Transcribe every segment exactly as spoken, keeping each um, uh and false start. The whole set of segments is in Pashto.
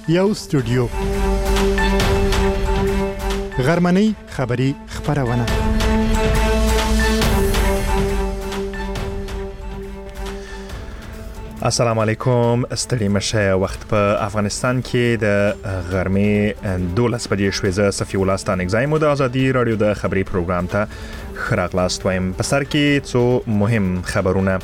یو استودیو غرمنۍ خبری خبرونه. السلام علیکم. ستړي مشه. وخت په افغانستان کې د غرمې دولس بجې شوې. زه صفي الله ستانکزی مو د ازادي رادیو د خبري پروګرام ته خراغلاست وایم. په سر کې څو مهم خبرونه.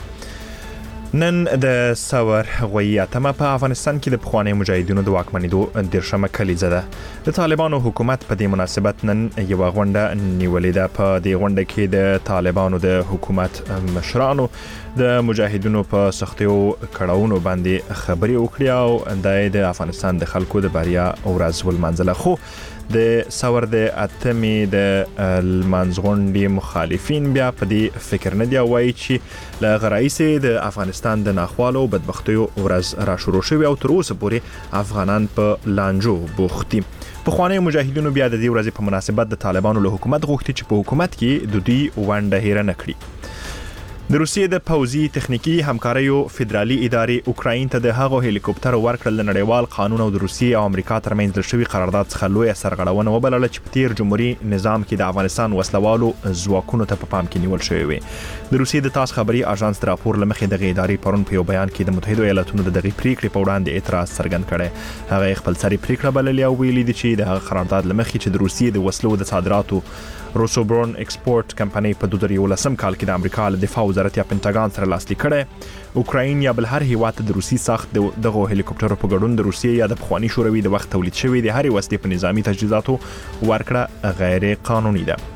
نن د سور غوي اتمه په افغانستان کې د پخوانی مجاهدینو د واکمنېدو دیرشمه کلیزه ده. د طالبانو حکومت په دې مناسبت نن یو غونډه نیولې ده. په دې غونډه کې د طالبانو د حکومت مشرانو د مجاهدینو په سختیو کړهونو باندې خبري وکړي او د افغانستان د خلکو د بریا ورځ ولمنځله. خو د سور د اتمې د المنځغونډې مخالفین بیا په دې فکر نه دی وایي چې له غرایسې د افغانستان د ناخوالو او بدبختیو ورځ را شروع شوی او تر اوسه پورې افغانان په لانجو بوختي. پخوانی مجاهدینو بیا د دې ورځې په مناسبت د طالبانو له حکومت غوښتي چې په حکومت کې د دوی ونډه هېره نه کړي. د روسیې د پوځي تخنیکی همکاریو فدرالي ادارې اوکراین ته د هغو هلیکوپټر ورکړل د نړیوال قانون او د روسیې او امریکا ترمنځ د شوی قرارداد څخه لوی سرغړونه وبلله چې په تیر جمهوریت نظام کې د افغانستان وسلوالو ځواکونو ته په پام کې نیول شوی وي. د روسیې د تاس خبري اژانس د راپور لمخې د ادارې پرون په یو بیان کې د متحده ایالاتونو د دغه پریکړې په وړاندې اعتراض څرګند کړي. هغه خپل سری پریکړه بللې او ویلي دي چې د قرارداد لمخې چې د روسیې د وسلو د صادراتو روسوبرون ایکسپورت کمپنۍ په دوه زره یولسم کال کې د امریکا له دفاع وزارت یا پنټاګان سره لاسلیک کړي. اوکراین یا بل هر هیواد د روسي ساخت دغه هلیکوپټر په ګډون د روسیې یا د پخوانی شوروي د وخت تولید شوی د هر وسلې په نظامی تجهیزاتو ورکړه غیر قانوني ده.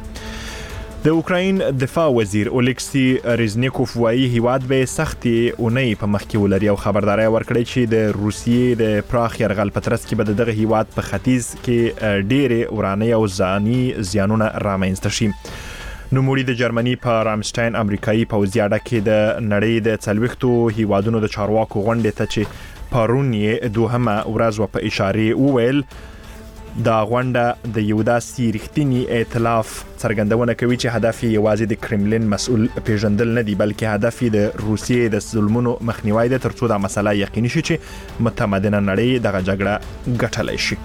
د اوکراین دفاع وزیر اولیکسی ریزنیکوف وایي هیواد به سختي اونۍ په مخ کې ولري او خبرداري ورکړي چې د روسیې د پراخ يرغل په ترڅ کې به دغه هیواد په ختیځ کې ډېرې ورانه او ځاني زیانونه رامنځته شي. نوموړي د جرمني په رامشتاین امریکایي پوځي اډه کې د نړۍ د څلويختو هیوادونو د چارواکو غونډې ته چې پرون یې دوهمه ورځ و په اشاره وویل دا غونډه د یو داسې رښتینی ائتلاف څرګندونه کوي چې هدف یې یوازې د کرملین مسؤل پیژندل نه دی بلکې هدف یې د روسیې د ظلمونو مخنیوي دی ترڅو دا مسله یقیني شي چې متمدنه نړۍ دغه جګړه ګټلای شي.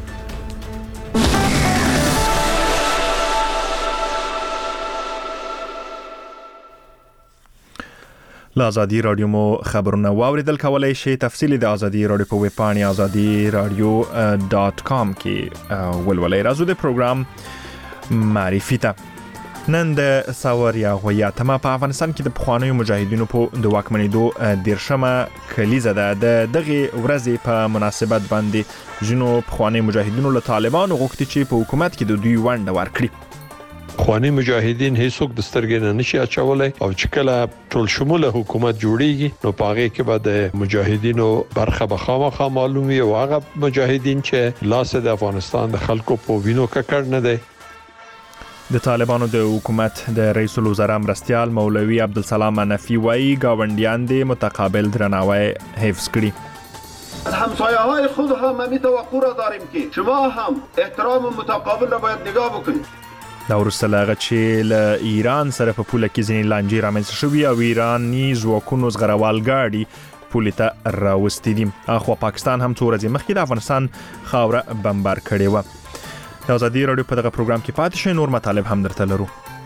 له ازادي رادیو مو خبرونه واوریدل. کولای شئ تفصیلی د ازادي رادیو په ویب پاڼې ازادي رادیو ډاٹ کام کې ولولئ. راځو د پروګرام معرفي ته. نن د سور یا غوي اتمه په افغانستان کې د پخوانیو مجاهدینو په د واکمنېدو دیرشمه کلیزه ده. د دغه ورځې په مناسبت باندې ځینو پخوانیو مجاهدینو له طالبانو غوښتي چې په حکومت کې د دوی ونډه ورکړي. خواني مجاهدین هیڅوک د سترګې نه نشي اچولای او چې کله ټول شموله حکومت جوړیږي نو پاره کې به د مجاهدینو برخه به خامخا معلومي او هغه مجاهدین چې لاس د افغانستان د خلکو په وینو ککړ نه دي. د طالبانو د حکومت د رئیس الوزرا مرستیال مولوی عبدالسلام حنفی وایي گاونډیان د متقابل درناوی حفظ کړي. از همسایه های خود هم همین توقع را داریم که شما هم احترام متقابل را باید نگاه بکنید. دا ورسته لاغه چې له ایران سره په پوله کې ځینې لانجې رامنځته شوي او ایراني ځواکونو زغروال ګاډي پولې ته راوستي دي. اخوا پاکستان هم څو ورځې مخکې د افغانستان خاوره بمبار کړې وه. د ازادي رادیو په دغه پروګرام کې پاتې شئ. نور مطالب هم درته لرو.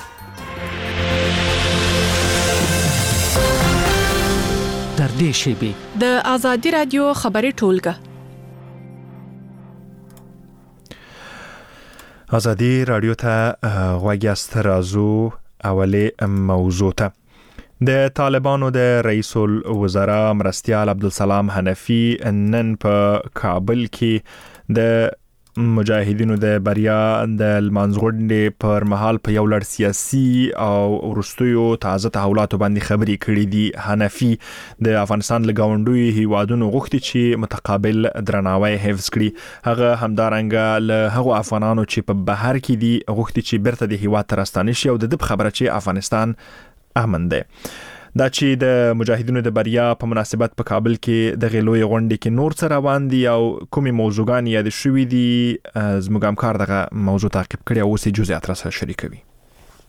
در دې شیبې د ازادي رادیو خبري ټولګه. ازادي رادیو ته غوږیاست. راځو اولې موضوع ته. د طالبانو د رئیس الوزرا مرستیال عبدالسلام حنفی نن په کابل کې د مجاهدینو د بریا د المنځغونډې پر مهال په یو لړ سیاسي او وروستیو تازه تحولاتو باندې خبرې کړې دي. حنفی د افغانستان له ګاونډیو هیوادونو غوښتي چې متقابل درناوی حفظ کړي. هغه همدارنګه له هغو افغانانو چې په بهر کې دي غوښتي چې بیرته د هیواد ته راستانه شي او د دې خبره چې افغانستان امن دی. دا چې د مجاهدینو د بریا په مناسبت په کابل کې د غلوی غونډې کې نور څه روان دي او کومې موضوعګان یاد شوي دي زموږ همکار دغه موضوع تعقیب کړي او اوس یې جزئیات را سره شریکوي.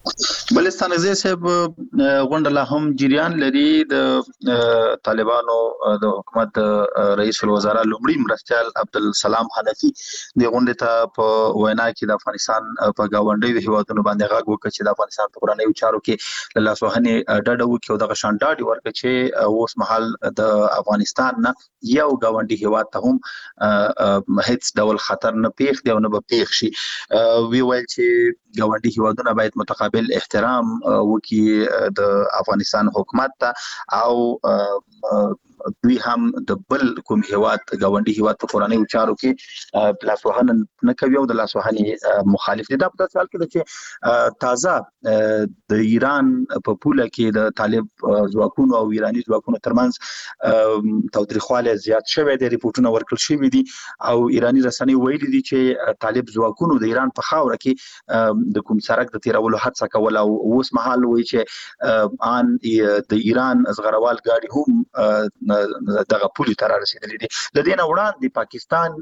بلستانزي صاحب غونډه لا هم جریان لري د طالبانو د حکومت رئیس الوزرا لومړي مرستيال عبدالسلام حنفي د غونډه ته په وینا کې د افغانستان په گاونډي هیوادونو باندې غاګ وکړي چې د افغانستان په قراني چارو کې له لاسوهنې ډډه وکړي او د غشانډاډي ورکړي چې اوس مهال د افغانستان نه یو گاونډي هیواد ته هم هیڅ ډول خطر نه پیښ دی او نه به پیښ شي. وی ویل چې گاونډي هیوادونه باید متقابل احترام وکي د افغانستان حکومت ته او دوی هم د بل کوم هیواد گاونډي هیواد په قراني چارو کې لاسوهنه نه کوي او د لاسوهنې مخالف دي. دا په سوال کې چې تازه د ایران په پوله کې د طالب ځواکونو او ایراني ځواکونو ترمنځ تاوتریخواله زیات شوه دي، ریپورتونه ورکړل شوي دي او ایراني رسنۍ ویلي دي چې طالب ځواکونو د ایران په خاوره کې د کوم سرک د تیرولو هڅه کوله او اوس مهال وایي چې ان د ایران زغروال ګاډي هم دغه پولی تر رسیدلې دي. لدينا وړاندې پاکستان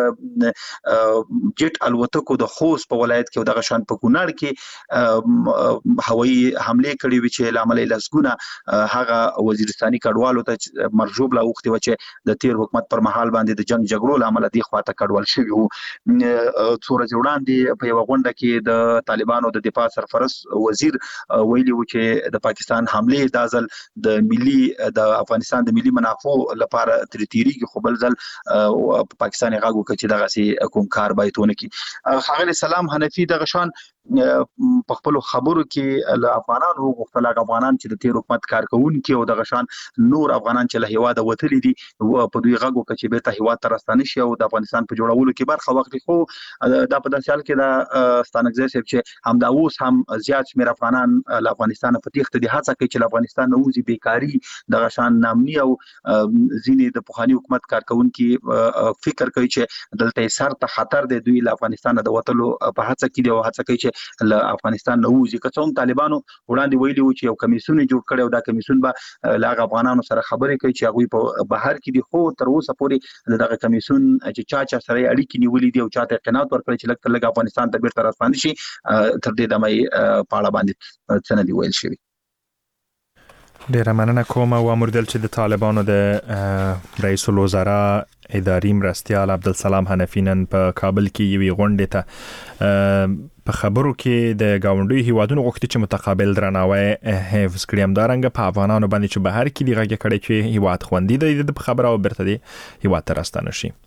جټ الوتکو د خوست په ولایت کې دغه شان په کونړ کې هوایي حمله کړې وي چې لامل لسګونه هغه وزیرستاني کډوالو ته مرجوب لا وختي و چې د تیر حکومت پر مهال باندې د جنگ جګړو لامل دي خواته کډوال شوی وو. څوره وړاندې په یو غونډه کې د طالبانو د دفاع سرپرست وزیر ویلي و چې د پاکستان حمله د ازل د ملي د افغانستان د ملي منافع لپاره تریتيري خو بل ځل پاکستان غاګو کې چې دغه سي کوم کار بایتونه کې خغل سلام حنفي دغه شان په خپل خبرو کې له افغانانو غوښتل افغانان چې د تیر حکومت کارکونکو او دغه شان نور افغانان چې له هیواده وتلي دي په دوی غاګو کې چې به ته هیواد ترستانه شي او د افغانستان په جوړولو کې برخه واخلي. خو دا په داسې حال کې د ستانګزي سیب چې هم دا اوس هم زیات شمیر افغانان له افغانستان په تیښته دي هڅه کوي چې له افغانستان نه وځي، بیکاری دغه شان نامني او ځینې د پوخاني حکومت کارکونکو فکر کوي چې دلته سر ته خطر دی، دوی له افغانستان د وټلو په هڅه کې دی او هڅه کوي چې له افغانستان نه وځي. که څوم طالبانو وړاندې ویلي و چې یو کمیسیون جوړ کړي او دا کمیسیون به له افغانانو سره خبرې کوي چې هغه په بهر کې دي، خو تر اوسه پورې دغه کمیسیون چې چا چا سره اړیکې نیولې دي او چاته قناعت ورکړي چې لکه لکه افغانستان ته بیرته راستانه شي تر دې دمه پاړه باندې څنګه دی ویل شوی. ډیره مننه کوم او امردل چې د طالبانو د رئیس الوزرا اداري مرستيال عبدالسلام حنفي نن په کابل کې یوې غونډې ته په خبرو کې د گاونډي هیوادونو غوښتي چې متقابل درناوی حفظ کړي. همدارنګه په افغانانو باندې چې بهر کې دی غږ کړي چې هیواد خوندي دی د خبره او برته دی هیواد ته راستانه شي.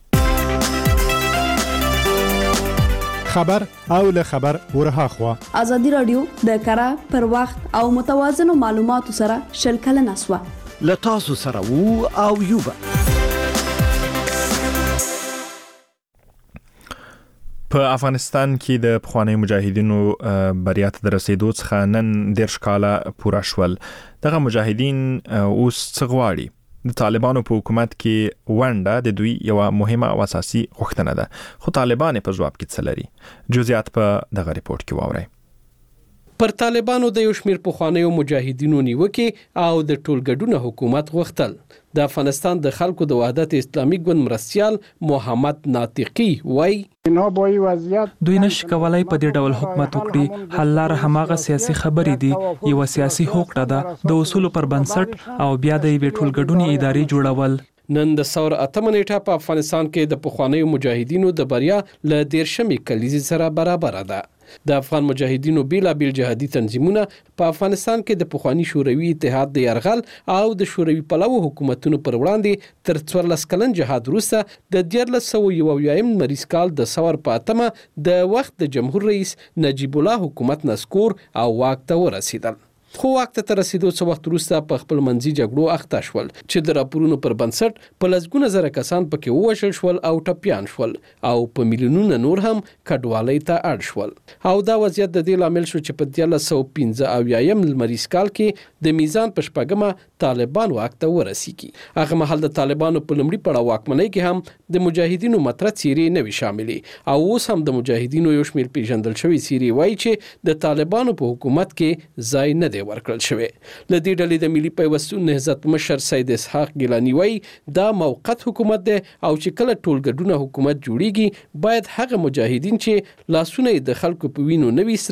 خبر او له خبر ورها خوا ازادي رادیو د کارا پر وخت او متوازن معلوماتو سره شلکل نسوه ل تاسو سره وو او یوبا په افغانستان کې د پخواني مجاهدینو بریا ته رسیدو څخه نن ډیر شکاله پوره شول. دغه مجاهدین اوس څه غواړي؟ د طالبانو په حکومت کې ونډه د دوی یو مهمه او اساسي غوښتنه ده، خو طالبان په جواب کې څه لري؟ جزئیات په دغه ریپورت کې واورئ. پر طالبانو د یو شمیر پخوانیو مجاهدینو نیوکه او د ټولګډونه حکومت غوښتل. د افغانستان د خلکو د وحدت اسلامي ګوند مرستيال محمد ناطقي وای دوی نشي کولای په دې ډول حکومت وکړي. حل لار هماغه سیاسي خبرې دي، یو سیاسي هوکړه ده د اصول پر بنسټ او بیا د یو ټولګډونی ادارې جوړول. نن د ثور اتم نیټه په افغانستان کې د پخوانیو مجاهدینو د بریا ل دیرشمې کلیزې سره برابر ده. د افغان مجاهدینو بیلا بیل جهادي تنظیمونه په افغانستان کې د پخوانی شوروي اتحاد د يرغل او د شوروي پلوو حکومتونو پر وړاندې تر څوارلس کلن جهاد وروسته د دیارلس سوه یو اویایم مریض کال د ثور په اتمه د وخت د جمهور رئیس نجیب الله حکومت نسکور او واک ته ورسیدل. خو وخت ته رسیدو څو وخت وروسته په خپل منځي جګړو اخته شول چې د راپورونو پر بنسټ په لسګونه زره کسان پکې ووژل شول او ټپيان شول او په میلیونونو نور هم کډوالۍ ته اړ شول. او دا وضعیت د دې لامل شو چې په دیارلس سوه پنځه اویایم لمریز کال کې د میزان په شپږمه طالبان واک ته ورسیږي. هغه مهال د طالبانو په لومړي پړاو واکمنۍ کې هم د مجاهدینو مطرح څیرې نه وي شاملې او اوس هم د مجاهدینو یو شمېر پیژندل شوی څیرې وایي چې د طالبانو په حکومت کې ځای نه دی ورکړل شوی. لدې ډلې د ملي پیوستون نهضت مشر سید اسحاق ګیلانی وایي دا موقت حکومت دی او چې کله ټولګډونه حکومت جوړیږي باید هغه مجاهدین چې لاسونه د خلکو په وینو نه وي سره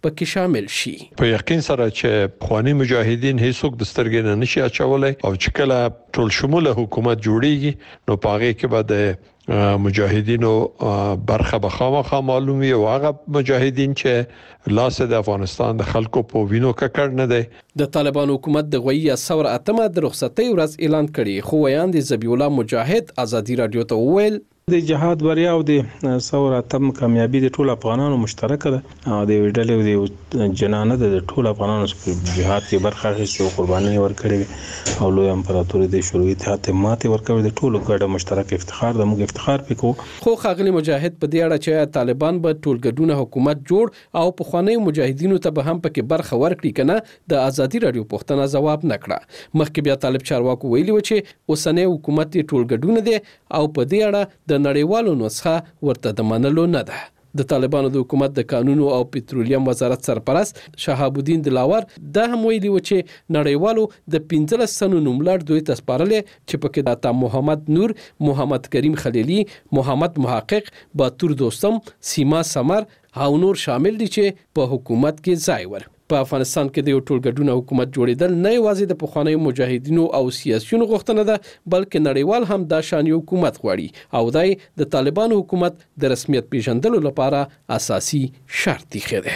پکې شامل شي. په یقین سره چې خواني مجاهدین هیڅوک د سترګې نه نشي اچولای او چې کله ټول شموله حکومت جوړیږي نو پاره کې به د مجاهدینو برخه به خامخا معلومي او هغه مجاهدین چې لاس د افغانستان د خلکو په وینو ککړ نه دی. د طالبان حکومت د غوي ثور اتمه د رخصتي ورځ اعلان کړي خو ویان د ذبیح الله مجاهد ازادي رادیو ته وویل د جهاد بریا او د ثور اتم کامیابی د ټول افغانانو مشترکه ده او د ویډلې د جنانه د ټول افغانانو په جهاد کې برخه اخیستې او قرباني ورکړي او لوی امپراتوري د شوروي اتحاد ماته ورکړي د ټولو ګډه مشترک افتخار د موږ افتخار پکو. خو خاغلی مجاهد په دې اړه چې طالبان به ټولګډونه حکومت جوړ او په خوانی مجاهدینو ته به هم پکې برخه ورکړي کنه د ازادي رادیو پوښتنه جواب نکړه. مخکې بیا طالب چارواکو ویلي و چې اوسنۍ حکومت ټولګډونه دي او په دې اړه د نړیوالو نسخه ورته د منلو نه ده. د طالبانو د حکومت د قانونو او پټرولیم وزارت سرپرست شهاب الدین دلاور دا هم ویلي و چې نړیوالو د پنځلس سنو نوملړ دوی تسپارلې چې پکې د عطا محمد نور، محمد کریم خلیلی، محمد محقق، باتور دوستم، سیما سمر او نور شامل دي چې په حکومت کې ځای ور. په افغانستان کې د یو ټولګډونه حکومت جوړیدل نه یوازې د پخوانیو مجاهدینو او سیاسيونو غوښتنه ده بلکې نړیوال هم دا شان حکومت غواړي او دای د طالبانو حکومت د رسمیت پیژندلو لپاره اساسي شرط دی خده.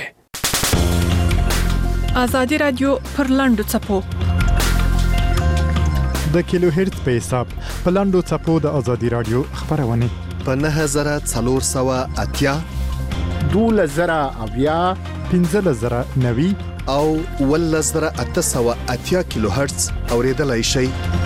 ازادي رادیو پر لاندو چپو د کیلو هرتز په حساب په لاندو چپو د ازادي رادیو خبرونه په نه هزار څلور سوه اتیا دوله زره اویا پنځه زره نوي او ول زره اته سوه اتیا کیلو هرتز اوریدلای شي.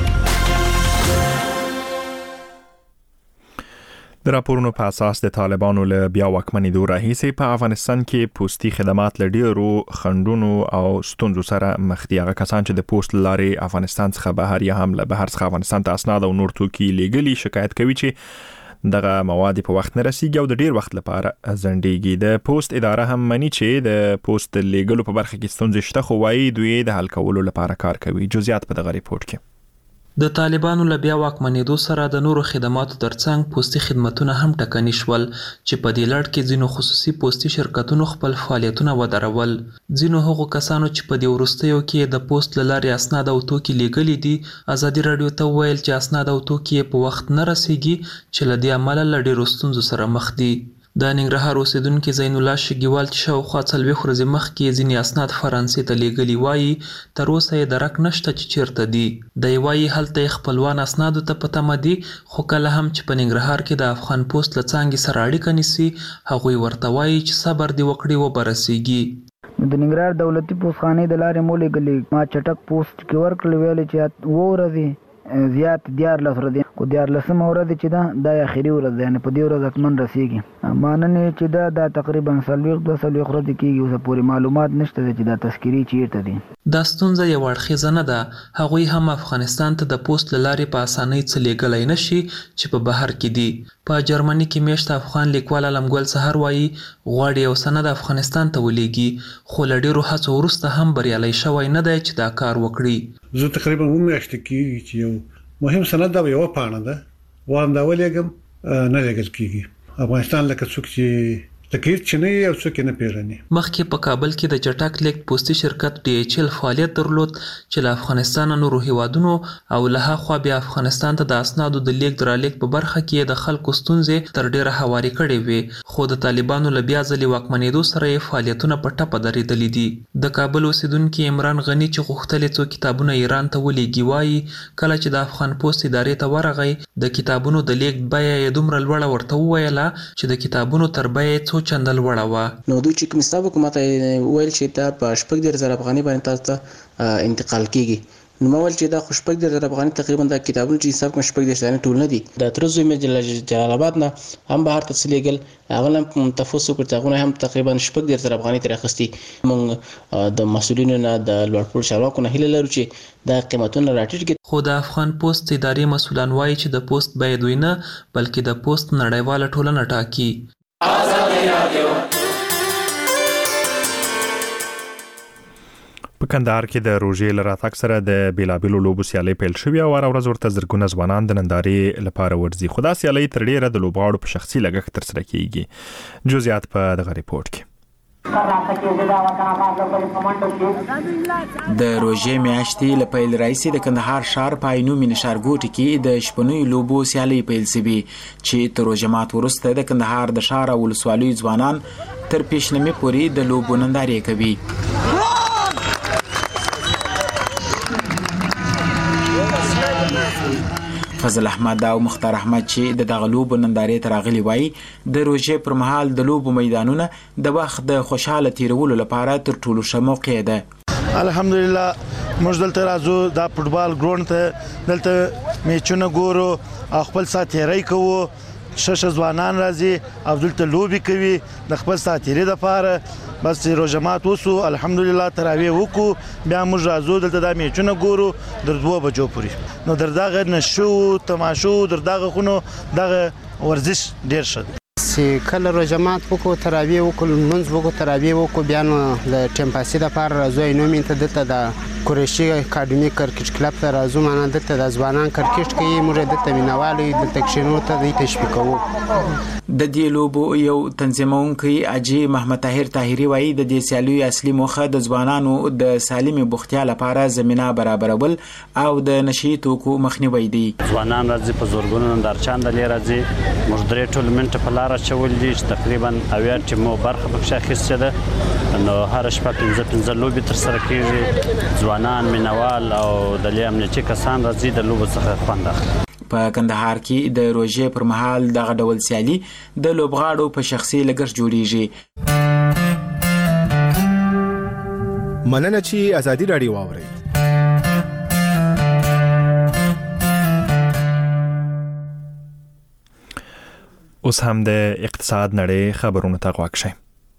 د راپورونو په اساس د طالبانو له بیا واکمنېدو راهیسې په افغانستان کې پوستي خدمات له ډیرو خنډونو او ستونزو سره مخ دي. هغه کسان چې د پوسټ لارې افغانستان څخه بهر یا هم له بهر څخه افغانستان ته اسناد او نور توکي لیږلي شکایت کوي چې دغه مواد په وخت نه رسیږي او د ډیر وخت لپاره ځنډيږي. د پوسټ اداره هم مني چې د پوسټ لیږلو په برخه کې ستونزې شته خو وايي دوی د حل کولو لپاره کار کوي. جزئیات په دغه ریپورت کې. د طالبانو له بیا واکمنېدو سره د نورو خدماتو ترڅنګ پوستي خدماتونه هم ټکني شول چې په دې لړ کې ځینو خصوصي پوستي شرکتونو خپل فعالیتونه ودرول. ځینو هغو کسانو چې په دې وروستیو کې د پوسټ له لارې اسناد او توکي لیږلي دي ازادي رادیو ته ویل چې اسناد او توکي په وخت نه رسیږي چې له دې عمله له ډېرو ستونزو سره مخ دي. د ننګرهار اوسیدونکو زین الله شګیوال چې شاوخوا څلوېښت ورځې مخکې ځینې اسناد فرانسې ته لیږلي وایي تر اوسه یې درک نشته چې چیرته دي. دی وایي هلته یې خپلوان اسنادو ته په تمه دي خو کله هم چې په ننګرهار کې د افغان پوسټ له څانګې سره اړیکه نیسي هغوی ورته وایي چې صبر دې وکړي وبرسیږي. د ننګرهار دولتي پوسټخانې د لارې مو لیږلي ما چټک پوسټ کې ورکړل ویل چې اووه ورځې زیات دیارلس ورځې کو دیارلسمه ورځ چې دا د اخري ورځ یعنی په دې ورځ اتمن رسیږي ماننه چې دا د تقریبا څلوېښت دوه څلوېښت ورځې کېږي اوس پورې معلومات نشته چې دا تذکیري چیرته دي. دا ستونزه یو اړخیزه نه ده. هغوی هم افغانستان ته د پوسټ له لارې په اسانۍ څه لیږلی نشي چې په بهر کې دي. په جرمني کې میشت افغان لیکوال علمګل سحر وایي غواړي یو سند افغانستان ته ولېږي خو له ډېرو هڅو وروسته هم بریالی شوی نه دی چې دا کار وکړي. زه تقریبا اووه میاشتې کېږي چې یو مهم سند دا یو پاڼه ده واندا ولېګم نه لګل کیږي. افغانستان لکه څوک چې تکیر چنه او څوک نه پیژني. مخکې په کابل کې د چټک لیک پوسټي شرکت ډي ایچ ال فعالیت درلود چې له افغانستان نورو هیوادونو او له هغه بیا افغانستان ته د اسنادو د لیک درالیک په برخه کې د خلکو ستونزې تر ډیره هواري کړې وي خو د طالبانو له بیا ځلې واکمنېدو سره یې فعالیتونه په ټپه درېدلي دي. د کابل اوسیدونکي عمران غني چې غوښتل څو کتابونه ایران ته ولېږي وایي کله چې د افغان پوسټ ادارې ته ورغی د کتابونو د لیک بیه یې دومره لوړه ورته وویله چې د کتابونو تر بیه څو چندل وړه وه. نو دوی چې کوم حساب حکومت ویل چې دا په شپږ دېرش زره افغانۍ باندې تاسو ته انتقال کیږي. نو ما ویل چې دا خو شپږ دېرش زره افغانۍ تقریبا د کتابونو چې حساب کوم شپږ دېرش دانې ټول نه دي. د تر زوی مې جلال آباد نه هم بهر ته څه لیږل هغه هم تفوس وکړ چې هغونه هم تقریبا شپږ دېرش زره افغانۍ ترې اخیستي. موږ د مسؤلینو نه د لوړ پوړ چارواکو نه هیله لرو چې دا قیمتونه راټیټ کړي. خو د افغان پوسټ ادارې مسؤلان وایي چې د پوسټ بیه دوی نه بلکې د پوسټ نړیواله ټولنه ټاکي. په کندهار کې د روژې له راتګ سره د بیلابیلو لوبو سیالۍ پیل شوې او هره ورځ ورته زرګونه ځوانان د نندارې لپاره ورځي. خو دا سیالۍ تر ډیره د لوبغاړو په شخصي لګښت ترسره کیږي. جزئیات په دغه ریپورت کې. د روژې میاشتې له پیل راهیسې د کندهار ښار په عینومې نشارګوټي کې د شپنیو لوبو سیالۍ پیل شوې چې تر روژه مات وروسته د کندهار د ښار او ولسوالیو ځوانان تر پیشنمې پورې د لوبو نندارې کوي. فضل احمد او مختار احمد چې د دغه لوبو نندارې ته راغلي وایي د روژې پر مهال د لوبو میدانونه د وخت د خوشحاله تیرولو لپاره تر ټولو ښه موقع ده. الحمدلله موږ دلته راځو د فوټبال ګراوند ته دلته میچونه ګورو او خپل ساتیری کوو. شش ځوانان راځي او دلته لوبي کوي د خپل ساتیری لپاره. بس روژه مات وسو الحمدلله تراویح وکړو بیا موږ راځو دلته د میچونه ګورو در دوه بجو پورې. نو در دغه نشو تماشو در دغه خونو دغه ورزش ډیر ښه دی. چې کله روژه مات وکړو تراویح وکړو لمونځ وکړو تراویح وکړو بیا نو د ټیم پاسي دپاره راځو عینومې ته دلته د قریشي اکاډمي کرکټ کلب ته راځو. معنا دلته د ځوانان کرکټ کوي موږ دلته مینوال یو دلته کښېنو ته دوی تشویق کوو. د دې لوبو یو تنظیمونکی اجي محمد طاهر طاهري وایي د دې سیالیو اصلي موخه د ځوانانو د سالمې بوختیا لپاره زمينه برابرول او د نشي توکو مخنیوي دی. ځوانان راځي په زورګونو نندارچان د لې راځي موږ درې ټورنمنت په لار چول دي چې تقریبا اویا ټیمو برخه پکې اخیستې ده. نو هر شپه پنځه پنځه لوبي تر سره کیږي. ځوانان مینوال او د لې امنیتي کسان راځي د لوبو څخه خوند اخلي. په کندهار کې د روژې پر مهال دغه ډول سیالي د لوبغاړو په شخصي لګښت جوړیږي. مننه چې ازادي راډیو واوري. اوس هم د اقتصاد نړۍ خبرونو ته غوږ شئ.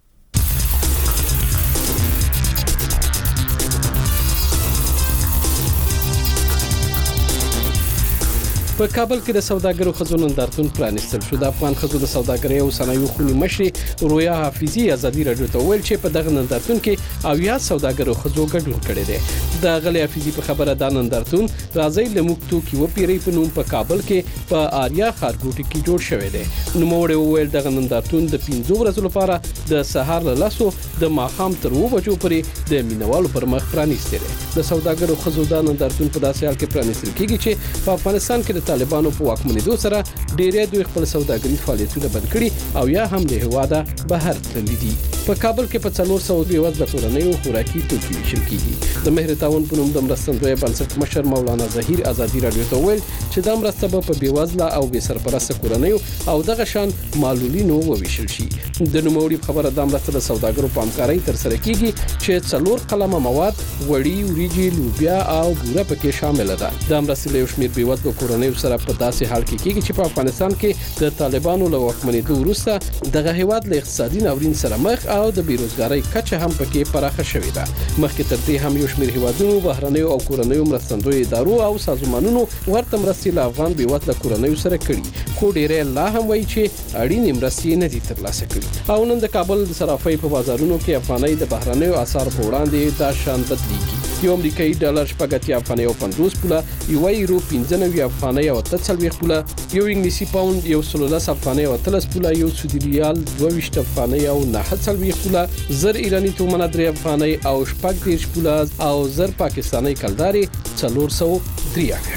په کابل کې د سوداګرو خزو نندارتون پرانیستل شو. د افغان خزو د سوداګرۍ او صنایعو خونی مشر رویا حافظي ازادي راډیو ته ویل چې په دغه نندارتون کې اویا سوداګرو خزو ګډون کړي دي. د غلې حافظي په خبره د نندارتون راځي لمکتو کې و پیری په نوم په کابل کې په آریا خارګوټي کې جوړ شوی دی. نو موږ ویل دغه نندارتون د پنځو ورځې لپاره د سهار له لاسو د ماښام تر و بجو پورې د مینوالو پر مخ پرانیستل. د سوداګرو خزو د نندارتون په داسې حال کې پرانیستل کیږي چې په افغانستان کې د طالبانو په واکمنېدو سره ډېری دوی خپل سوداګري فعالیتونه بند کړي او یا هم له هواده بهر تللي دي. په کابل کې په څلور سوه بېوزله کورنیو خوراکي توکي ویشل کیږي. د مهر تعاون په نوم د مرستندوی بنسټ مشر مولانا ظهیر ازادي راډیو ته ویل چې دا مرسته به په بېوزله او بې سرپرسته کورنیو او دغه شان معلولینو وویشل شي. د نوموړي خبره د مرسته د سوداګرو په همکارۍ ترسره کیږي چې څلور قلمه مواد غوړي وریجې لوبیا او بوره پکې شامل ده. د مرستې له شمیر بېوزله کورنیو سره په داسې حال کې کیږي چې په افغانستان کې د طالبانو له واکمنېدو وروسته دغه هیواد له اقتصادي ناورین سره مخ او د بیروزګارۍ کچه هم پکې پراخه شوې ده. مخکې تر دې هم یو شمیر هیوادونو بهرنیو او کورنیو مرستندوی ادارو او سازمانونو ورته مرستې له افغان بیوزله کورنیو سره کړي خو ډېری لا هم وایي چې اړینې مرستې نه دي ترلاسه کړي. او نن د کابل د صرافۍ په بازارونو کې افغانۍ د بهرنیو اسعارو په وړاندې دا شان بدلیږي. یو امریکایي ډالر شپږ اتیا افغانۍ او پنځوس پوله، یو یورو پنځه نوي افغانۍ او اته څلوېښت پوله، یو انګلیسي پاوند یو سل لس افغانۍ او اتلس پوله، یو سعودي ریال دوه ویشت افغانۍ او نهه څلوېښت پوله، زر ایراني تومنه درې افغانۍ او شپږ دېرش پوله او زر پاکستاني کلدارې څلور سوه درې افغانۍ.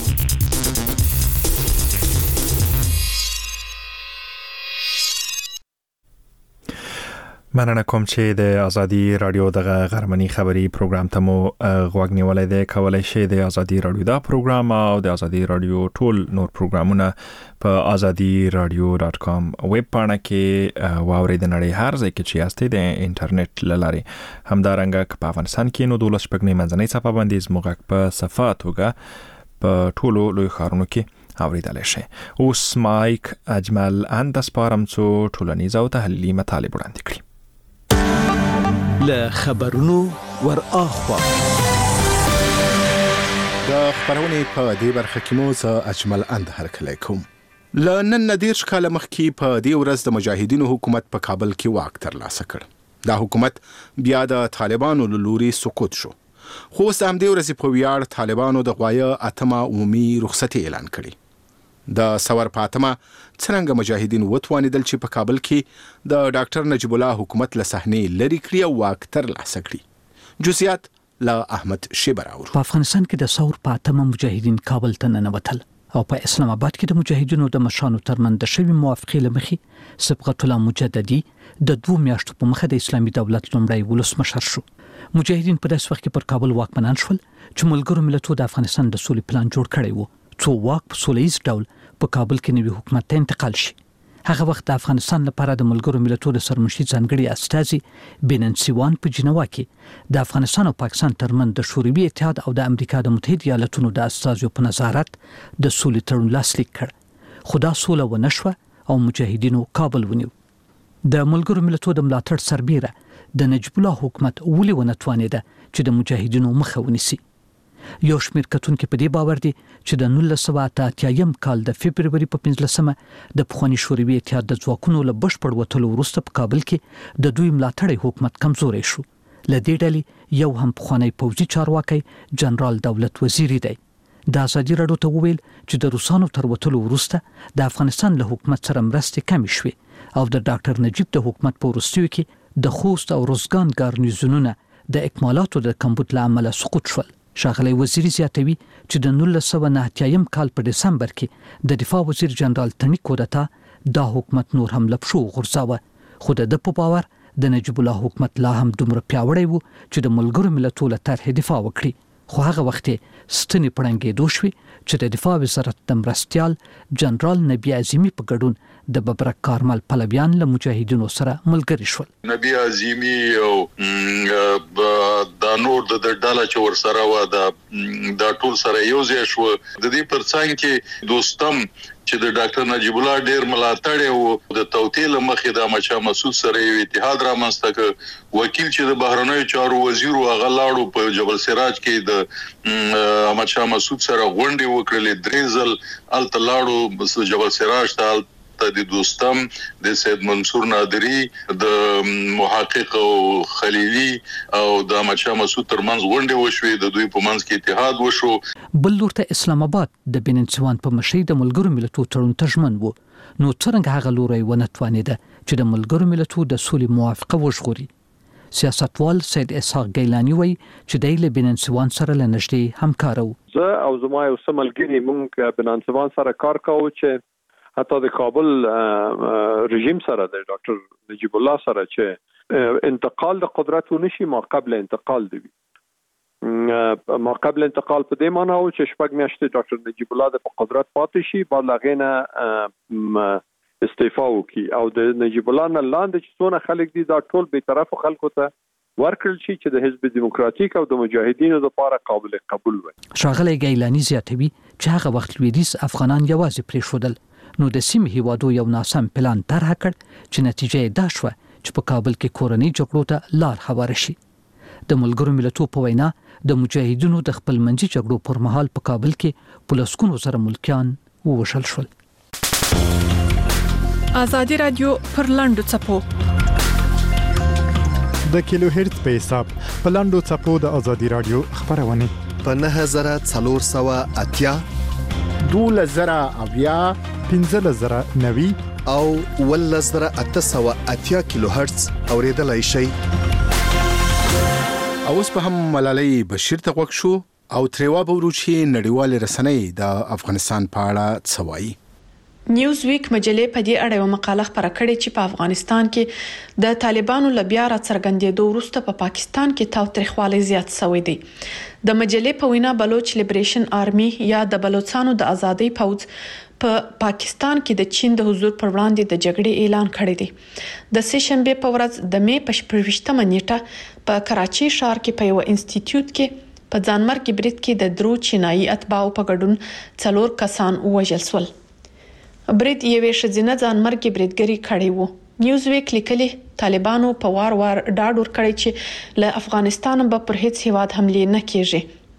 مننه کوم چې د ازادي رادیو دغه غرمنی خبری پروګرام ته مو غوږ نیولای دی. کولای شئ د ازادي رادیو دا پروګرام او د ازادي رادیو ټول نور پروګرامونه په ازادي رادیو ډاټ کام ویب پاڼه کې واورئ. د نړۍ هر ځای کې چې یاستئ د انټرنیټ له لارې همدارنګه په افغانستان کې نو دولس شپږنۍ منځنۍ صفحه باندې زموږ په صفحه توګه په ټولو لوی ښارونو کې اوریدلای شئ. اوس مایک اجمل اند سپارم څو ټولنیز او تحلیلي مطالب وړاندې کړي. له خبرونو ور اخوا د خبرونې په دې برخه کې مو زه اجمل اند هرکلی کوم. له نن نه دېرش کاله مخکې په دې ورځ د مجاهدینو حکومت په کابل کې واک ترلاسه کړ. دا حکومت بیا د طالبانو له لوري سقوط شو. خو اوس همدې ورځې په ویاړ طالبانو د غوایه اتمه عمومي رخصتي اعلان کړې. د سور فاطمه څنګه مجاهدین وتوانیدل چې په کابل کې د ډاکټر نجیب الله حکومت له صحنې لري کړی او واک ترلاسه کړي. جزئیات له احمد شیبراور. په افغانستان کې د سور فاطمه مجاهدین کابل ته ننوتل او په اسلام آباد کې د مجاهدینو د مشرانو ترمنځ د شوی موافقې لمخې صبغت الله مجددي د دوه میاشتو په مخه د اسلامي دولت لومړی ولسمشر شو. مجاهدین په داسې وخت کې پر کابل واکمنان شول چې ملګرو ملتونو د افغانستان د سولې پلان جوړ کړی و څو واک په سولهییز ډول په کابل کې نوي حکومت ته انتقال شي. هغه وخت د افغانستان لپاره د ملګرو ملتونو د سرمشي ځانګړي استازي بیننسی وان په جنوا کې د افغانستان او پاکستان ترمنځ د شوروي اتحاد او د امریکا د متحده ایالاتونو د استازو په نظارت د سولې تړون لاسلیک کړ، خو دا سوله ونه شوه او مجاهدینو کابل ونیو. د ملګرو ملتونو د ملاتړ سربیره د نجیب الله حکومت ولې ونه توانیده چې د مجاهدینو مخه ونیسي. یو شمېر کتونکي په دې باور دي چې د نولس سوه اته اتیا کال د فبروري په پنځلسمه د پخواني شوروي اتحاد د ځواکونو له بشپړ وتلو وروسته په کابل کې د دوی ملاتړی حکومت کمزوری شو. له دې ډلې یو هم پخوانی پوځي چارواکی جنرال دولت وزیری دی. د ازادي راډیو ته وویل چې د روسانو تر وتلو وروسته د افغانستان له حکومت سره مرستې کمې شوې او د ډاکټر نجیب د حکومت په وروستیو کې د خوست او روزګان ګارنیزونونه د اکمالاتو د کمبود له امله سقوط شول. ښاغلی وزیری زیاتوي چې د نولس سوه نهه اتیا کال په دسمبر کې د دفاع وزیر جنرال تڼي کودتا دا حکومت نور هم له پښو وغورځاوه، خو د ده په باور د نجیب الله حکومت لا هم دومره پیاوړی و چې د ملګرو ملتونو له طرحې دفاع وکړي. خو هغه وخت ستنې پړنګېدو شوې چې د دفاع وزارت د مرستیال جنرال نبی عظیمی په ګډون د ببرک کارمل پلویان له مجاهدینو سره ملګري شول. نبی عظیمی او د نور د ډاله چې ور سره و د ټول سره یو ځای شو. د دې پرڅنګ کې دوستم چې د ډاکټر نجیب الله ډیر ملاتړ او د توتیل مخې د مچا مسعود سره یو اتحاد را منځته وکیل چې د بهرنیو چارو وزیر او غلاړو په جبل سراج کې د مچا مسعود سره غونډه وکړلې درېزل التلاړو جبل سراج ته د دوستم د سید منصور نادری د محقق او خلیلی او د مچا مسعود ترمنځ غونډه وشوې، د دوی په منځ کې اتحاد وشو. بل لور ته اسلام آباد د بیننسوان په مشرۍ د ملګرو ملتونو تړون ته ژمن و، نو څرنګه هغه لوری ونه توانیده چې د ملګرو ملتونو د سولې موافقه وژغوري. سیاستوال سید اسحاق گیلانی وایي چې دی له بیننسوان سره له نږدې همکار و. زه او زما یو څه ملګري موږ بیننسوان سره کار کوو چې حتی د کابل رژیم سره د ډاکټر نجیب الله سره چې انتقال د قدرت ونشي ما قبل انتقال دی ما قبل انتقال په دې معنی او چې شپږ میاشتې ډاکټر نجیب الله د قدرت پاتې شي بعد لغینه استعفا وکي او د نجیب الله نه لاندې چې څونه خلک دي دا ټول به طرف خلکو ته ورکړل شي چې د حزب دیموکراتیک او د مجاهدینو لپاره قابل قبول وي. ښاغلی گیلانی زیاتوي چې هغه وخت لویدیځ افغانان یوازې پرېښودل، نو د سیمې هیوادو یو ناسم پلان طرح کړ چې نتیجه یې دا شوه چې په کابل کې کورنۍ جګړو ته لار هواره شي. د ملګرو ملتونو په وینا د مجاهدینو د خپلمنځي جګړو پر مهال په کابل کې په لسګونو زره ملکیان ووژل شول. ازادي راډیو پر لاندو څپو د کیلو هرتز په حساب په لاندو څپو د ازادي راډیو خبرونه په نهه زره څلور سوه اتیا دوله زره اویا پنځه زره نوي او ول زره اته سوه اتیا کیلو هرتز اوریدلای شي. اوس په هم ملالۍ بشیر ته وښ شو او تریوا بوروچی نړیوال رسنۍ د افغانستان په اړه څوایي. نیوز ویک مجلې په دې اړه یو مقاله خبره کړې چې په افغانستان کې د طالبانو له بیا را څرګندېدو وروسته په پا پاکستان کې تاوتریخوالی زیات شوی دی. د مجلې په وینا بلوچ لیبریشن آرمي یا د بلوچستان د ازادۍ پوځ په پا پاکستان کې د چین د حضور پر وړاندې د جګړې اعلان کړی دی. د سه شنبه په ورځ د می په شپږمه نیټه په کراچي ښار کې په یو انسټیټیوټ کې په ځانمرګي برید کې د درو چینایي اتباعو په ګډون څلور کسان وژل شول. برید یوې ښځینه ځانمرګي بریدګري کړی وو. نیوز ویک لیکلي طالبانو په وار وار ډاډ ورکړی چې له افغانستان به پر هیڅ هیواد حمله نه کیږي.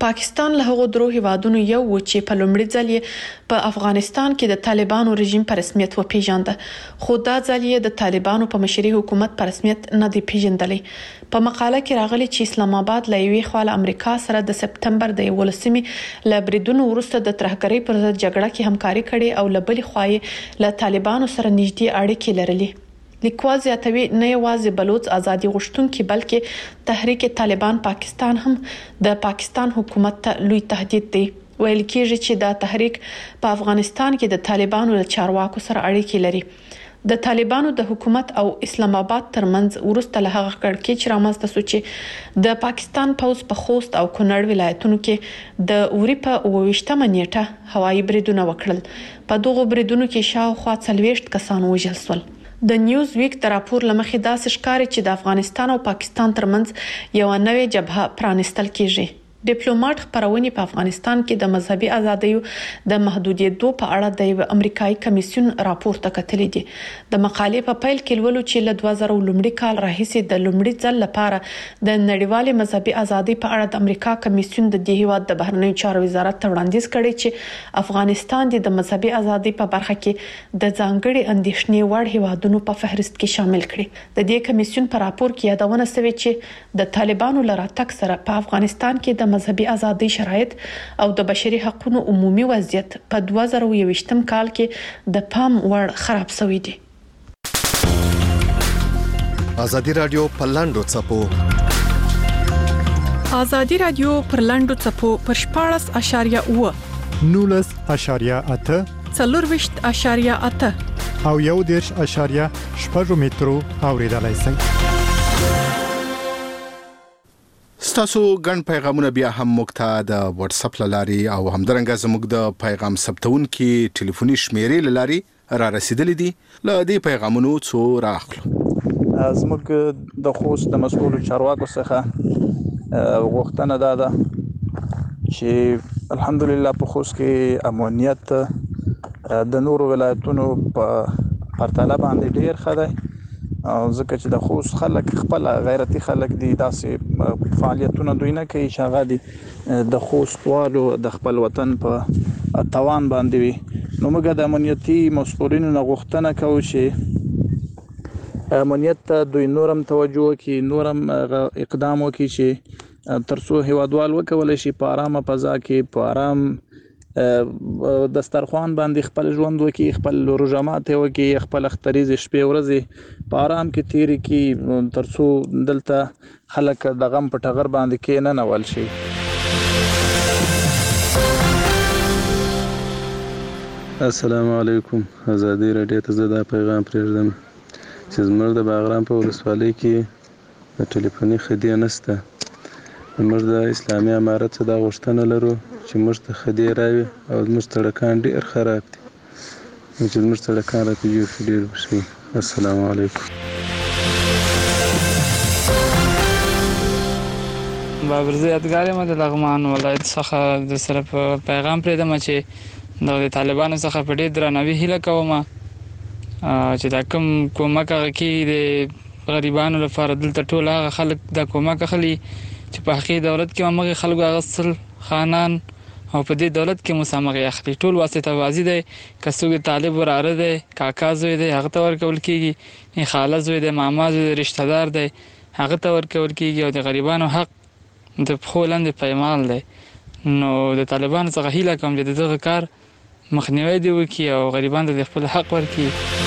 پاکستان له هغو درو هیوادونو یو و چې په لومړي ځل یې په افغانستان کې د طالبانو رژیم په رسمیت وپیژانده، خو دا ځل یې د طالبانو په مشرۍ حکومت په رسمیت نه دی پیژندلی. په مقاله کې راغلي چې اسلام آباد له یوې خوا له امریکا سره د سپتمبر د یولسمې له بریدونو وروسته د ترهګرۍ پر ضد جګړه کې همکاري کړې او له بلې خوا یې له طالبانو سره نږدې اړیکې لرلې. لیکوال زیاتوي نه یوازې بلوچ ازادي غوښتونکي بلکې تحریک طالبان پاکستان هم د پاکستان حکومت ته لوی تهدید دی. ویل کېږي چې دا تحریک په افغانستان کې د طالبانو له چارواکو سره اړیکې لري. د طالبانو د حکومت او اسلام آباد ترمنځ ورسته له هغه کړکېچ رامنځته شو چې د پاکستان پوځ په خوست او کونړ ولایتونو کې د اوري په اوویشتمه نیټه هوایي بریدونه وکړل. په دغو بریدونو کې شاوخوا څلوېښت کسان وژل شول. د نیوز ویک د راپور لمخې داسې ښکاري چې د افغانستان او پاکستان ترمنځ یو نوې جبهه پرانستل کیږي. ډیپلوماټ خبرونه په افغانستان کې د مذهبي ازادیو د محدودیتو په اړه د یو امریکایي کمیسیون راپور ته کتلې دي. د مقالې په پیل کې ولولو چې له دوه زره لومړي کال راهیسې د لومړي ځل لپاره د نړیوال مذهبي ازادي په اړه د امریکا کمیسیون د دې هیواد د بهرنیو چارو وزارت ته وړاندیز کړی چې افغانستان د مذهبي ازادي په برخه کې د ځانګړي اندېښنې وړ هیوادونو په فهرست کې شامل کړي. د دې کمیسیون په راپور کې یادونه شوې چې د طالبانو لپاره تک سره په افغانستان کې د مذهبي ازادي شرایط او د بشري حقوقو عمومي وضعیت په دوه زره یوویشتم کال کې د پام وړ خراب شوی دی. ازادي رادیو په لاندو چپو ازادي رادیو پر لاندو چپو پر شپاړس اشاریه اوه نولس اشاریه اته څلورویشت اشاریه اته او یو دیرش اشاریه شپږ مترو اوریدلای شئ. ستاسو ګڼ پیغامونه بیا هم موږ ته د واتس اپ لاري او همدارنګه زموږ د پیغام ثبتونکو ټلیفوني شمیرې لاري را رسیدلې دي. له دې پیغامونو څو راخلو. زموږ د خوست د مسؤل چارواکو څخه غوښتنه ده ده چې الحمدلله په خوست کې امنیت د نورو ولایتونو په پرتله باندې ډیر ښه دی، ځکه چې د خوست خلک خپل غیرتي خلک دي، داسې فعالیتونه دوی نه کوي چې هغه دي د خوست والو د خپل وطن په توان باندې وي. نو موږ د امنیتي مسؤلینو نه غوښتنه کوو چې امنیت ته دوی نورم توجه وکړي، نورم اقدام وکړي چې ترڅو هیوادوال وکولای شي په آرامه فضا کې په آرام دسترخوان باندې خپل ژوند وکړي، خپل روژه ماتي وکړي، خپل اختریزې شپې ورځې په آرام کې تیرې کړي، ترڅو دلته خلک د غم په ټغر باندې کې نه نول شي. السلام علیکم. ازادي رادیو ته زه دا پیغام پرېږدم چې زموږ د باغرام په ولسوالۍ کې د ټلیفوني خدمت نشته. موږ د اسلامي امارت څخه دا غوښتنه لرو چې موږ ته خدمت راوي او موږ سړکان ډېر خراب دي، چې موږ سړکان راته جوړ شي ډېر وشي. السلام علیکم. بابرزه یادګار یم د لغمان ولایت څخه د سره پیغام پرېږدم چې د طالبانو څخه په ډېر درناوي هیله کوم چې دا کوم کومک هغه کې د غریبانو لپاره دلته ټول هغه خلک د کومک اخلي چې په حقیقي دولت کې موږ خلکو اغستل خانان او په دې دولت کې مسامغه اخلي، ټول واسطه بازي دی. کڅوګ طالب وراره دی، کاکا زوی دی، هغه ته ورکول کیږي، خاله زوی دی، ماما زوی دی، رشتہ دار دی، هغه ته ورکول کیږي، او د غریبانو حق د خولند پېمال دی. نو د طالبانو څخه هیله کوم چې دغه کار مخنیوي دی وکي او غریبانو ته خپل حق ورکړي.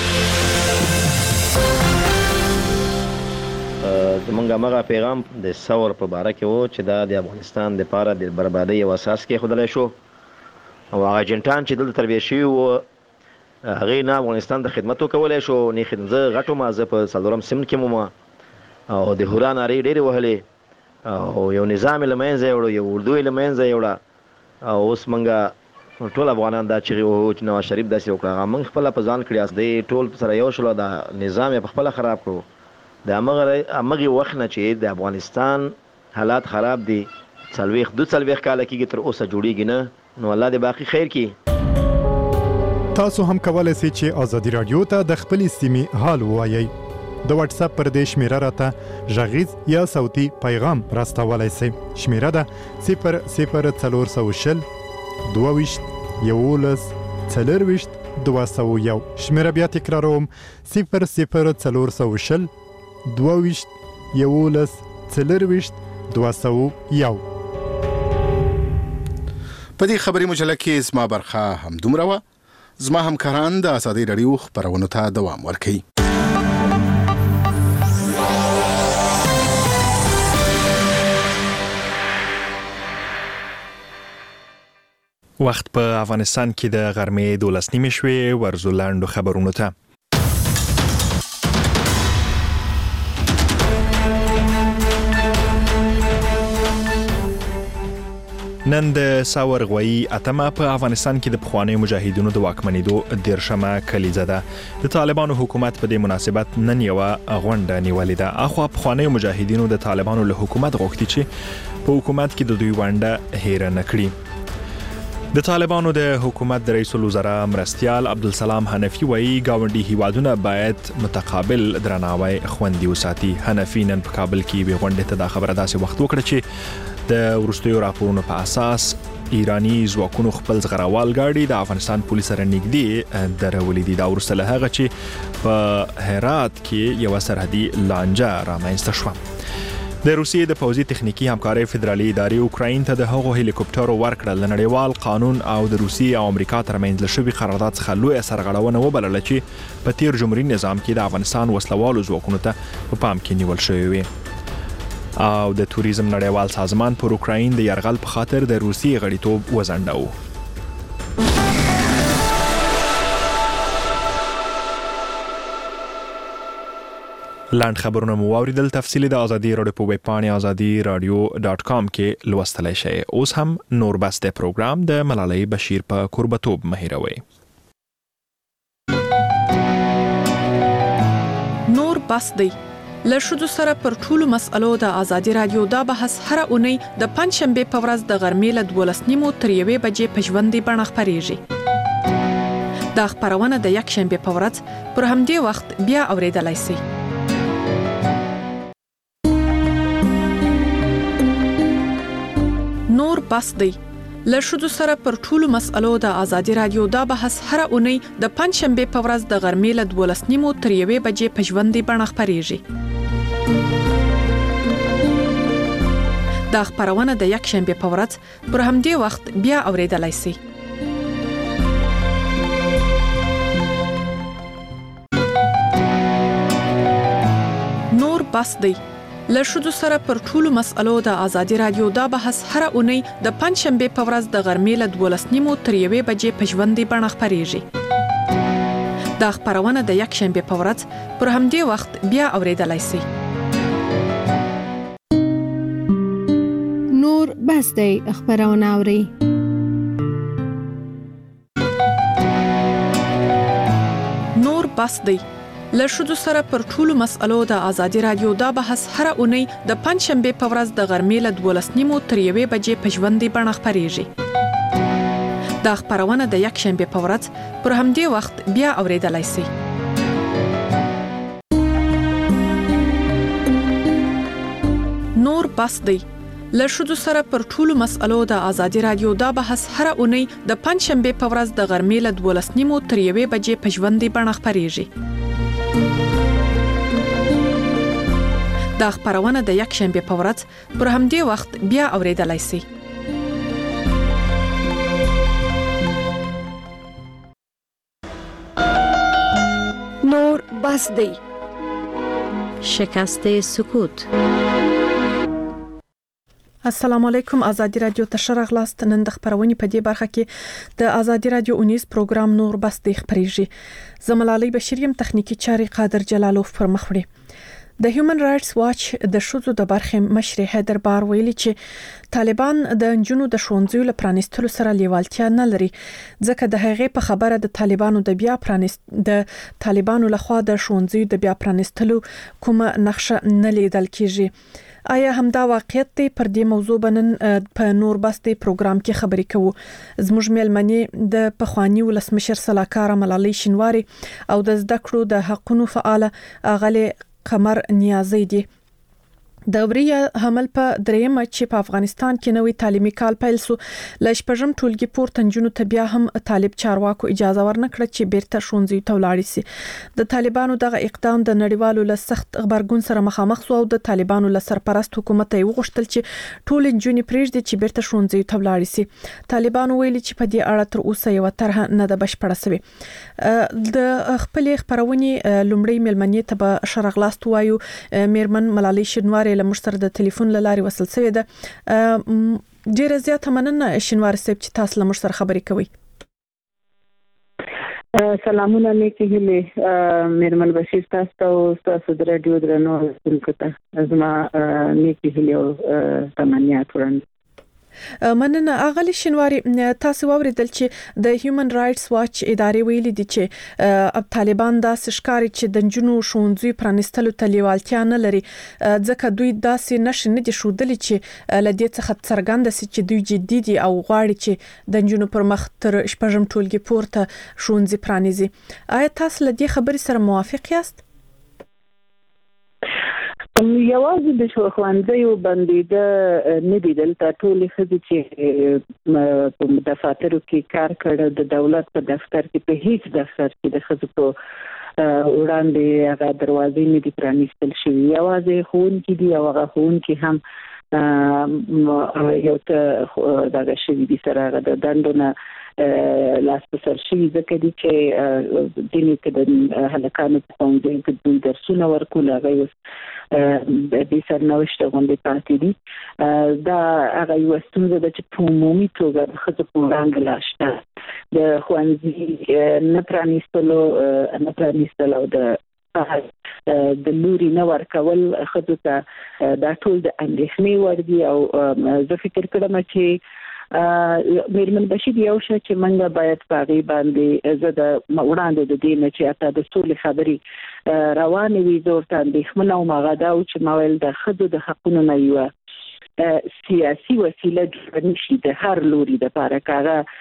زمونږ هغه پیغام د ثور په باره کې و چې دا د افغانستان لپاره د بربادۍ یو اساس کېښودلی شو، او هغه ایجنټان چې دلته تربیه شوي وو هغې نه افغانستان ته خدمت وکولی شو. نه زه غټ وم، زه په څلورم سمت کې وم او د هورا نارې ډېرې وهلې او یو نظام یې له منځه یوړو، یو اردو یې له منځه یوړه، او اوس موږ ټول افغانان دا چغې وهو چې نواز شریف داسې وکړه. هغه موږ خپله په ځان کړي، دی ټول سره یو شولو، دا نظام یې په خپله خراب کړو. د همغې وخت نه چې د افغانستان حالات خراب دي، څلوېښت دوه څلوېښت کاله کېږي تر اوسه جوړېږي نه، نو الله دې باقي خیر کړي. تاسو هم کولای شئ چې ازادي رادیو ته د خپل سیمې حال ووایئ. د واتس اپ پر دې شمیره راته غږیز یا صوتي پیغام راستولای شئ. شمیره ده صفر صفر څلور سوه شل دوه ویشت یولس څلور ویشت دوه سوه یو. شمیره بیا تکراروم صفر صفر څلور سوه شل دوه ویشت یولس څلور ویشت دوه سوه یو. په دې خبري مجله کې زما برخه هم دومره وه. زما همکاران د ازادي راډیو خپرونو ته دوام ورکوي. وخت په افغانستان کې د غرمې دولس نیمې شوې. ورزو لاندو خبرونو ته. نن د ساور غوي اتمه په افغانستان کې د پخوانیو مجاهدینو د واکمنېدو دیرشمه کلیزه ده. د طالبانو حکومت په دې مناسبت نن یوه غونډه نیولې ده. اخوا پخوانیو مجاهدینو د طالبانو له حکومت غوښتي چې په حکومت کې د دوی ونډه هېره نه کړي. د طالبانو د حکومت د رئیس الوزرا مرستیال عبدالسلام حنفي وایي ګاونډي هیوادونه باید متقابل درناوی خوندي وساتي. حنفي نن په کابل کې یوې غونډې ته دا خبره داسې وخت وکړه چې د وروستیو راپورونو په اساس ایرانی ځواکونو خپل زغروال ګاډي د افغانستان پولیس سره نږدې درولې دي. دا وروسته له هغه چې په هرات کې یوه سرحدي لانجه رامنځته شوه. د روسیې د پوځي تخنیکی همکارۍ فدرالي ادارې اوکراین ته د هغو هلیکوپټرو ورکړل. د نړیوال قانون او د روسیې او امریکا ترمنځ له شوي قرارداد څخه لویه سرغړونه وبلله چې په تیر جمهوري نظام کې د افغانستان وسلوالو ځواکونو ته په پام کې نیول شوی وي. او د توریزم نړیوال سازمان پر اوکراین د یرغل په خاطر د روسیې غړیتوب وځنډاوه. لاند خبرونه مو واوریدل. تفصیلی د ازادي راډیو په ویب پاڼې ازادي رادیو ډاټ کام کې لوستلی شئ. اوس هم نور بس د پروګرام د ملالۍ بشیر په کوربتوب مهیروي. نور بس دی له ښځو سره پر ټولو مسألو د ازادي راډیو دا بحث هره اونۍ د پنجشنبې په ورځ د غرمې له دولس نیمو تر یوې بجې په ژوندۍ بڼه خپریږي. دا خپرونه د یکشنبې په ورځ پر همدې وخت بیا اوریدلای شئ. نور بس دی له ښځو سره پر ټولو مسألو د ازادي راډیو دا بحث هره اونۍ د پنجشنبې په ورځ د غرمې له دولس نیمو تر یوې بجې په ژوندۍ بڼه خپریږي. دا خپرونه د یکشنبې په ورځ پر همدې وخت بیا اوریدلای شئ. نور بس دی له ښځو سره پر ټولو مسألو د ازادي راډیو دا بحث هره اونۍ د پنجشنبې په ورځ د غرمې له دولس نیمو تر یوې بجې په ژوندۍ بڼه خپریږي. دا خپرونه د یکشنبې په ورځ پر همدې وخت بیا اوریدلای شئ. نور بس دی خبرونه اوري. نور بس دی له ښځو سره پر ټولو مسألو د ازادي راډیو دا بحث هره اونۍ د پنجشنبې په ورځ د غرمې له دولس نیمو تر یوې بجې په ژوندۍ بڼه خپریږي. دا خپرونه د یکشنبې په ورځ پر همدې وخت بیا اوریدلای شئ. نور بس دی له ښځو سره پر ټولو مسألو د ازادي راډیو دا بحث هره اونۍ د پنجشنبې په ورځ د غرمې له دولس نیمو تر یوې بجې په ژوندۍ بڼه خپریږي. دا خپرونه د یکشنبې په ورځ پر همدې وخت بیا اوریدلای شئ. نور بس دی شکست سکوت. السلام علیکم. ازادي راډیو ته شرغلاست. نن د خبرونې په دې برخه کې د ازادي راډیو اونیز پروګرام نور بس دی خبريږي. زملالۍ بشریم تخنیکی چاري قادر جلالوف پر مخ وړي. د هیومن رائټس واچ د شوزو د برخې مشر حیدر بار ویلي چې طالبان د انجونو د ښوونځیو له پرانیستلو سره لیوالتیا نه لري، ځکه د هغې په خبره د طالبانو د بیا پرانیست د طالبانو لخوا د ښوونځیو د بیا پرانیستلو کومه نقشه نه لیدل کیږي. آیا همدا واقعیت دی؟ پر دې موضوع بنن په نور بس دی پروګرام کې خبرې کوو. زموږ مېلمنې د پخوانی ولسمشر سلاکار ملالۍ شینواری او د زده کړو د حقونو فعال اغلی قمر نیازی دی. د وریا حمل په درېمه چې په افغانستان کې نوې تعلیمي کال پیل سو لږ پژم ټولګي پورته نجونو ته بیا هم طالب چارواکو اجازه ورنکړه چې بیرته ښوونځي ته ولاړ شي. د طالبانو دغه اقدام د نړیوالو له سخت خبرګون سره مخامخ شو او د طالبانو له سرپرست حکومت یې وغوښتل چې ټول نجونې پرېږدي چې بیرته ښوونځي ته ولاړ شي. طالبانو ویلي چې په دې اړه تر اوسه یو طرحه نه ده بشپړه شوې. د خپل خبرونې لومړی ملمنې ته به شرغلاست وایو میرمن ملالۍ شینواری له موږ سره د ټلیفون له لارې وصل شوې ده. ډیره زیاته مننه شینواری صاحب چې تاسو له موږ سره خبرې کوئ. سلامونه نیکی هیله میرمن بشیر تاسو ته تاسو د رادیو درنو څنګه زما نیکی هیله او تمنیات وړاندې. مننه اغلی شینواری تاسو واوریدل چې د هیومن رائټس واچ ادارې ویلي دي چې طالبان داسې ښکاري چې د نجونو ښوونځي پرانیستلو ته لیوالتیا نه لري ځکه دوی داسې نشي نه دي ښودلي چې له دې څخه څرګنده سي چې دوی جدي دي او غواړي چې د نجونو پر مخ تر شپږم ټولګي پورته ښوونځي پرانیزي. آیا تاسو له دې خبرې سره موافق یاست؟ یوازې د ښوونځیو بندېده نه دي، دلته ټولې ښځې چې په دفاترو کې کار کړی د دولت په دفتر کې په هیڅ دفتر کې د ښځو په وړاندې هغه دروازې نه دي پرانیستل شوي. یوازې ښوونکي دي او هغه ښوونکي هم یو څه دغه شوي دي سره هغه د دندو نه لاس په سر شوي ځکه دي چې ځینې کې د هلکانو په ښوونځیو کې دوی درسونه ورکول هغه اوس د سرنوشته غوندې پاتې دي. دا هغه یوه ستونزه ده چې په عمومي توګه د ښځو په وړاندې لا شته. د ښوونځي نه پرانیستلو نه پرانیستل او د د لوري نه ورکول ښځو ته دا ټول د اندېښنې وړ دي او زه فکر کوم چې میرمن بشیر یو شی چې موږ باید په هغې باندې زه د وړاندې د دې نه چې حتی د سولې خبرې روانې وي زه ورته اندېښمنه وم هغه دا و چې ما ویل د ښځو د حقونو نه یوه سیاسي وسیله جوړه نه شي د هر لوري دپاره که هغه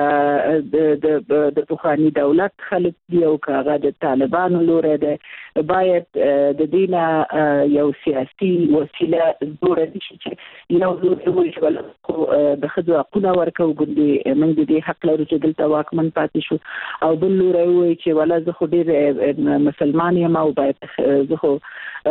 د د پخواني دولت خلک دي او که هغه د طالبانو لوری دی باید د دې نه یو سیاسي وسیله جوړه نه شي چې یو لوري وایي چې خو د ښځو حقونه ورکوو ګوندې موږ د دې حق لرو چې دلته واکمن پاتې شو او بل لوری وایي چې ولا زه خو ډېر مسلمان یم او باید زه خو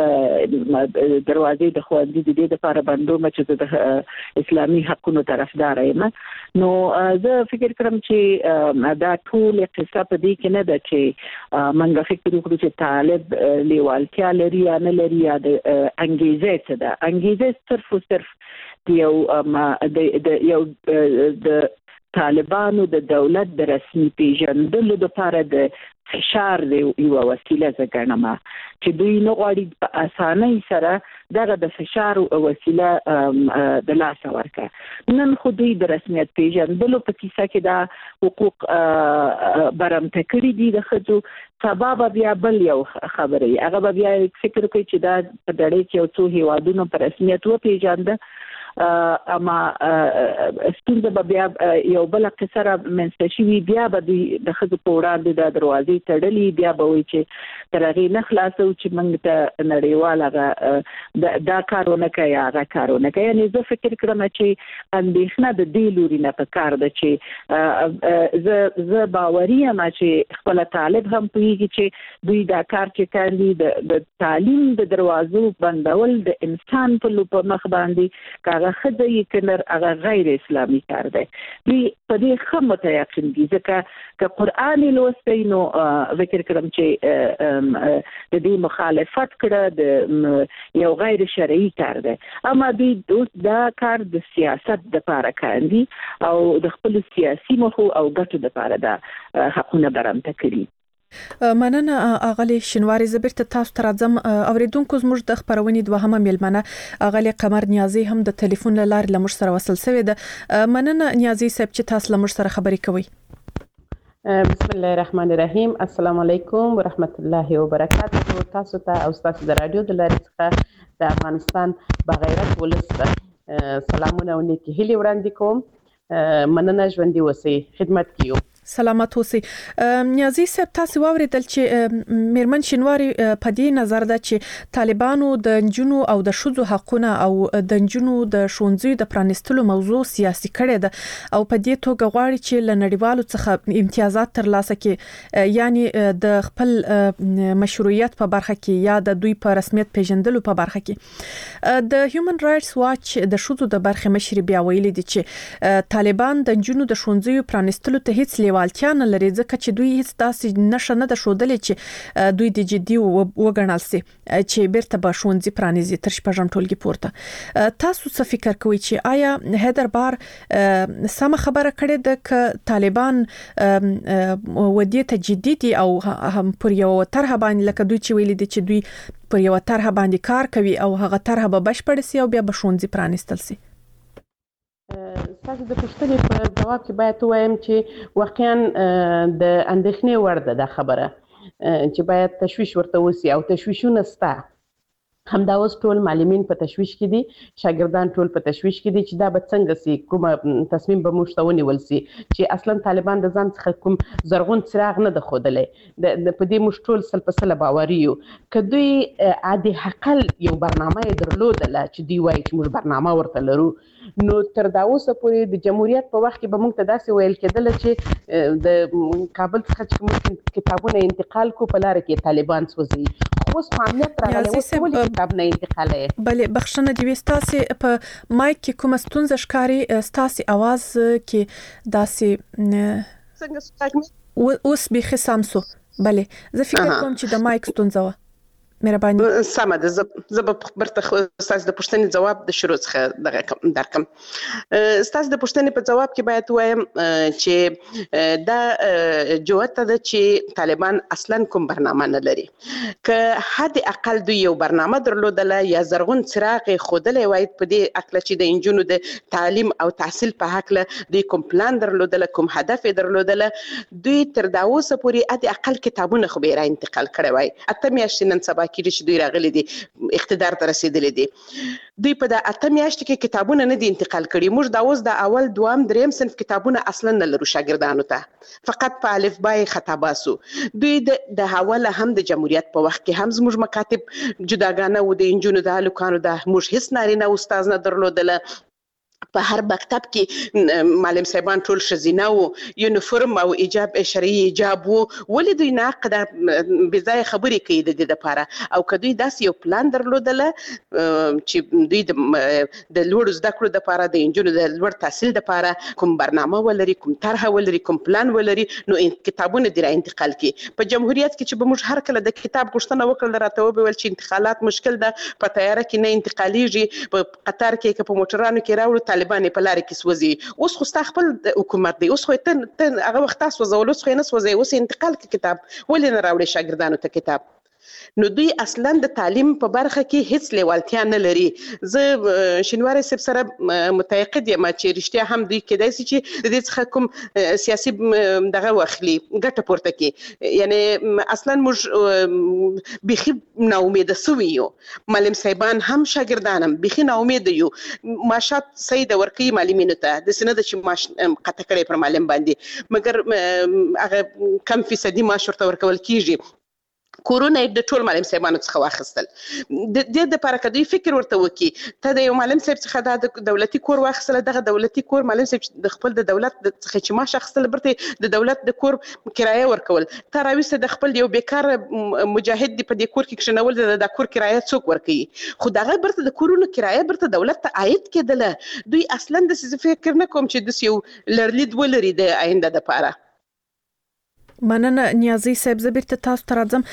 دروازې د ښوونځي د دې دپاره بندوم چې زه د اسلامي حقونو طرفداره یم. نو زه فکر کوم چې دا ټول قصه په دې کې نه ده چې موږ فکر وکړو چې طالب لیوالتیا لري یا نه لري یا د انګیزې څه ده. انګیزې صرف او صرف د یو د یو د طالبانو د دولت د رسمي پیژندلو دپاره د فشار دی یوه وسیله زه ګڼم چې دوی نه غواړي په اسانۍ سره دغه د فشار وسیله د لاسه ورکړه. نن خو دوی د رسمیت پیژندلو په کیسه کې دا حقوق برمته کړي دي د ښځو. سبا به بیا بل یو خبره وي هغه به بیا فکر کوي چې دا په نړۍ کې یو څو هیوادونو په رسمیت وپیژنده اما ستونزه به بیا یو بله قصه را منځته شوي بیا به دوی د ښځو په وړاندې دا دروازې تړلي بیا به وایي چې تر هغې نه خلاصوو چې موږ ته نړیوال هغه دا کار ونه کوي هغه کار ونه کوي. یعنې زه فکر کړم چې اندېښنه د دې لوري نه په کار ده چې زه زه باوري یم چې خپله طالب هم پوهېږي چې دوی دا کار چې کاندي د تعلیم د دروازو بندول د انسان په لو مخ باندې هغه ښځه یې کنر هغه غیر اسلامي کار دی. دوی په دې ښه متیقن دي ځکه که قرآن یې لوستی نو فکر کړم چې د دې مخالفت کړه د یو غیر شرعي کار دی. اما دوی اوس دا کار د سیاست دپاره کاندي او د خپلو سیاسي موخو او ګټو دپاره دا حقونه برمته کړي. مننه اغلی شینواری زه بیرته تاسو ته راځم. اوریدونکو زموږ د خپرونې دوهمه میلمنه اغلی قمر نیازی هم د ټلیفون له لارې له موږ سره وصل شوې ده. مننه نیازی صاحب چې تاسو له موږ سره خبرې کوئ. بسم الله الرحمن الرحیم. السلام علیکم ورحمت الله وبرکاته. تاسو ته او تاسو د رادیو د لارې څخه د افغانستان بغیرت ولس سلامونه او نیکی هیلې وړاندې کوم. مننه ژوندي اوسئ، خدمت کې یو. سلامت اوسئ. نیازي صاحب تاسو واوریدل چې میرمن شینواری په دې نظر ده چې طالبانو د جنونو او د شذو حقونه او د جنونو د شونځي د پرانستلو موضوع سیاسي کړي ده او په دې توګه غواړي چې لنړیوالو څخه امتیازات ترلاسه کړي، یعنی د خپل مشروعیت په برخه کې یا د دوی په رسمیت پیژندلو په برخه کې. د هیومن رائټس واچ د شذو د برخه مشر بیا ویلي دي چې طالبان د جنونو د شونځي پرانستلو ته هیڅ لیوالتیا نه لري، ځکه چې دوی هیڅ داسې نشه نه ده ښودلې چې دوی د جدي وګڼل سي چې بیرته به ښوونځي پرانیزي تر شپږم ټولګي پورته. تاسو څه فکر کوئ چې آیا حیدر بار سم خبره کړې ده ک طالبان ودی ته جدي دي او هم پر یو طرح باندې لکه دوی چې ویلي دي چې دوی پر یو طرح باندې کار کوي او هغه طرح به بشپړ سي او بیا به ښوونځي پرانیستل سي؟ تاسو د پوښتنې په جواب کې باید وایم چې واقعا د اندېښنې وړ ده دا خبره چې باید تشویش ورته وسی او تشویشونه ستا همدا اوس ټول معلمین په تشویش کې دي، شاګردان ټول په تشویش کې دي چې دا به څنګه سي، کومه تصمیم به موږ ته ونیول سي چې اصلا طالبان د ځان څخه کوم زرغون څراغ نه د ښودلی. د په دې موږ ټول سل په سله باوري یو. که دوی عادي حقل یو برنامه یې درلودله چې دوی وایي چې موږ برنامه ورته لرو، نو تر دا اوسه پورې د جمهوریت په وخت کې به موږ ته داسې ویل کېدله چې د کابل څخه چې موږ کتابونه انتقال کو په لاره کې طالبان سوځي. اوس فعالیت راغلی اوس ولې کتاب نه انتقالوي؟ بلې بخښنه دې وي، ستاسې په مایک کې کومه ستونزه ښکاري، ستاسې اواز کې داسې څنګه اوس بیخي سم سو. بلې زه فکر کوم چې د مایک ستونزه وه. مهرباني سمه ده. زه به برته ستاسو د پوښتنې جواب د شروع څخه دغه درکم. ستاسو د پوښتنې په جواب کې باید وایم چې دا جوته ده چې طالبان اصلا کوم برنامه نه لري. که حد اقل دوی یو برنامه درلودله یا زرغون څراغ خودلې وای په دې اکل چې د انجونو د تعلیم او تحصیل په حق له دوی کوم پلان درلودله، کوم هدف درلودله، دوی تر دا اوسه پورې حد اقل کتابونه خو به را انتقال کړي وای. اته میاشتې نن سبا کې چې دوی راغلي دي اقتدار ته رسیدلي دي، دوی په دا اته میاشتې کې کتابونه نه دي انتقال کړي. موږ دا اوس د اول دوام دریم صنف کتابونه اصلا نه لرو شاګردانو ته، فقط په الفبای خطا باسو. دوی د حواله هم د جمهوریت په وخت کې هم زموږ مکاتب جداګانه و، د انجونو د هلکانو د موږ هیڅ نارینه استاد نه درلودله. په هر مکتب کې معلم صاحبان ټول ښځینه وو، یونیفورم او ایجاب شرعي ایجاب وو. ولې دوی ناقده بې ځایه خبرې کوي د دې دپاره؟ او که دوی داسې یو پلان درلودله چې دوی د لوړو زده کړو دپاره د نجونو د لوړ تحصیل دپاره کوم برنامه ولري، کوم طرحه ولري، کوم پلان ولري، نو کتابونه دې را انتقال کړي. په جمهوریت کې چې به موږ هر کله د کتاب غوښتنه وکړله راته وویل چې انتقالات مشکل ده، په تیاره کې نه انتقالیږي، په قطار کې که په موټرانو کې راوړو طالبان په لارې کې سوځي. اوس خو ستا خپل حکومت دی، اوس خو ته هغه وخت تاسو سوځول، اوس خو یې نه سوځي، اوس انتقال کې کتاب ولې نه راوړي شاګردانو ته کتاب؟ نو دوی اصلا د تعلیم په برخه کې هیڅ لیوالتیا نه لري. زه شینواری صاحب سره متعاقد یم چې رښتیا هم دوی کېدای شي چې د دې څخه کوم سیاسي دغه واخلي ګټه پورته کړي. یعنی اصلا موږ بیخي ناامیده سوي یو، معلم صاحبان هم شاګردان هم بیخي ناامیده یو. معاشات صحیح د ورکوي معلمینو ته، داسې نه ده چې معاش قطع کړی پر معلم باندې، مګر هغه کم فیصدي معاش ورته ورکول کېږي. کورونه د ټول معلم صاحبانو څخه واخیستل. د دې دپاره که دوی فکر ورته وکړي، ته د یو معلم صاحب څخه دا د دولتي کور واخیستله، دغه دولتي کور معلم صاحب د خپل د دولت څخه چې معاش اخیستل برته د دولت د کور کرایه ورکول، ته راویسته د خپل یو بیکاره مجاهد دی په دې کور کې کښېنول، د دا کور کرایه څوک ورکوي؟ خو دغه برته د کورونو کرایه برته دولت ته عاید کېدله. دوی اصلا داسې فکر نه کوم چې داسې یو لرلید ولري د آینده دپاره. مننه نیازي صاحب. زه بیرته تاسو ته راځم.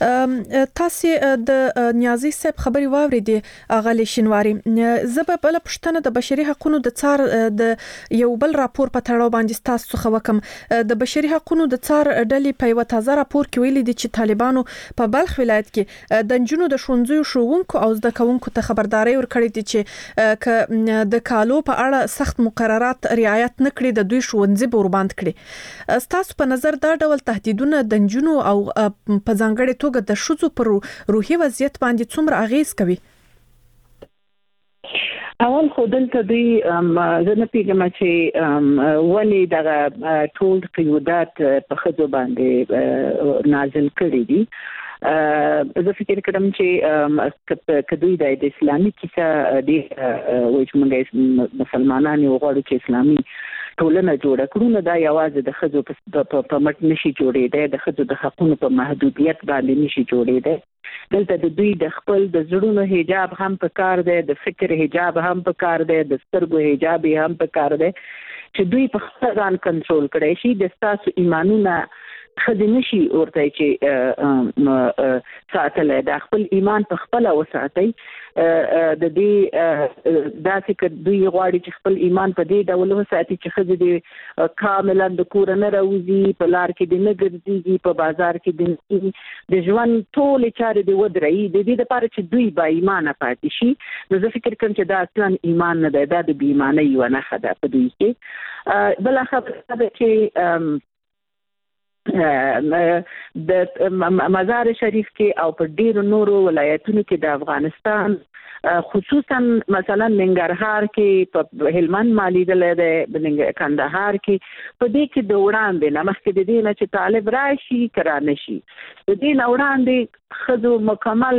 تاسو د نیازي صاحب خبري واورېدې اغلی شینواری. زه به بل پښتنه د بشري حقوقو د څار د یو بل راپور په تړاو باندې تاسو څخه وکم. د بشري حقوقو د څار ډلې په یو تازه راپور کې ویلي دي چې طالبانو په بلخ ولایت کې د نجونو د ښوونځیو ښوونکو او زده کوونکو ته خبرداري ورکړې دي چې د کالو په اړه سخت مقررات رعایت نکړي د دوی ښوونځي به ورباند کړي. تاسو په نظر دا ډول تهدیدونه د نجونو او په ځانګړې توګه د ښځو پر روحي وضعیت باندې څومره اغیز کوي؟ اول خو دلته دوی زه نه پیږم چې ولې دغه ټول قیودات په ښځو باندې نازل کړي دي. زه فکر کوم چې کدوې د اسلامي کیسه د وایي موږ مسلمانان یو غواړو چې اسلامي ټولنه جوړه کړو، نو دا یوازې د ښځو په مټ نشي جوړېدی، د ښځو د حقونو په محدودیت باندې نشي جوړېدی. دلته د دوی د خپل د زړونو حجاب هم په کار دی، د فکر حجاب هم په کار دی، د سترګو حجاب هم په کار دی چې دوی په خپل ځان کنټرول کړی شي. د ستاسو ایمانونه خدای نشي ورته چې ساتل، د خپل ایمان په خپل وساتي. د دې داسې ک دوی غواړي چې خپل ایمان په دې ډول وساتي چې خدای دې کاملا د کور نه راوځي، په لار کې دې نه ګرځي، په بازار کې دې د ژوند ټول چارې دې ودرې، د دې لپاره چې دوی با ایمان پاتې شي. نو زه فکر کوم چې دا اصلا ایمان نه دی، دا د بې ایمانۍ یوه نښه ده په دوی کې. بله خبره ده چې د مزار شریف کې او په ډیرو نورو ولایتونو کې د افغانستان خصوصا مثلا ننګرهار کې، په هلمند مالی دلې د کندهار کې، په دې کې د وړاندې نه مخکې د دې نه چې طالب راشي کرانه شي، د دې نه وړاندې ښځو مکمل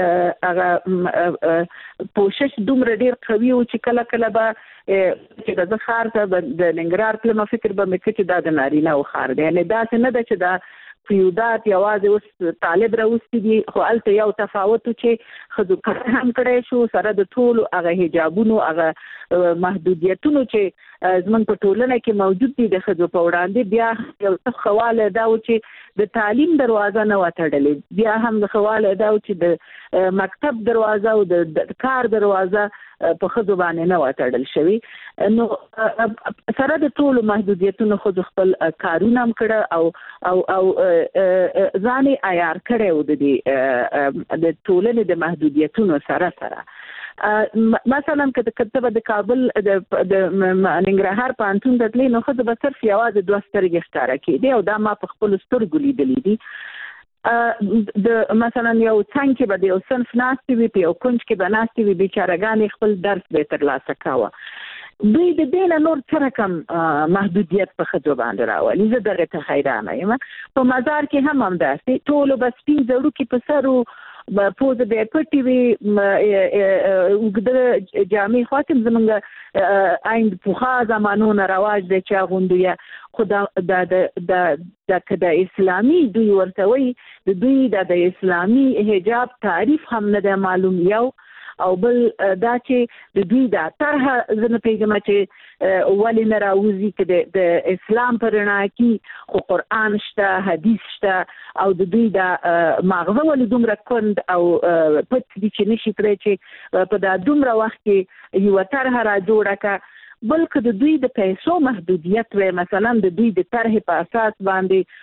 هغه کوشش دومره ډیر قوي و چې کله کله به چې د خار ته د ننګرهار تلمه فکر به مې چې دا د نارینه و خار دی، یعنې داسې نه ده چې دا قیودات یوازې اوس طالب راوستي دي، خو هلته یو تفاوت چې ښځو کار هم کړی شو سره د ټولو هغه حجابونو هغه محدودیتونو چې زموږ په ټولنه کې موجود دي د ښځو په وړاندې. بیا یو څه خواله دا و چې د تعلیم دروازه نه وه تړلې، بیا هم د خواله دا و چې د مکتب دروازه او د کار دروازه په ښځو باندې نه وه تړل شوي. نو سره د ټولو محدودیتونو ښځو خپل کارونه هم کړه او او او ځان یې عیار کړی و د دې د ټولنې د محدودیتونو سره سره. مثلا که ته به د کابل د ننګرهار پوهنتون ته تلې، نو ښځو به صرف یوازې دوه سترګې ښکاره کېدې، او دا ما په خپلو سترګو لیدلي دي. د مثلا یو څنګ کې به د یو صنف ناستې وي، په یو کونج کې به ناستې وي، بیچارهګانې خپل درس به یې ترلاسه کوه. دوی د دې نه نور څه رقم محدودیت په ښځو باندې راولي. زه دغې ته حیرانه یم. په مزار کې هم همداسې ټولو به سپین زړوکي په سر و، پوزه به یې پټې وي، اوږده جامې خواته زمونږ عین پخوا زمانو نه رواج دی چې اغوندو، خو دا که د اسلامي دوی ورته وایي، د دوی د اسلامي حجاب تعریف هم نه دی معلوم، یو او بل دا چې د دوی دا طرحه زه نه پوهېږم چې ولې نه راوځي، که د اسلام په رڼا کې خو قرآن شته، حدیث شته، او د دوی دا ماغزه ولې دومره کند او پټ دي چې نشي کړی چې په دا دومره وخت کې یوه طرحه را جوړه کړه. بلکې د دوی د پیسو محدودیت وی، مثلا د دوی د طرحې په اساس باندې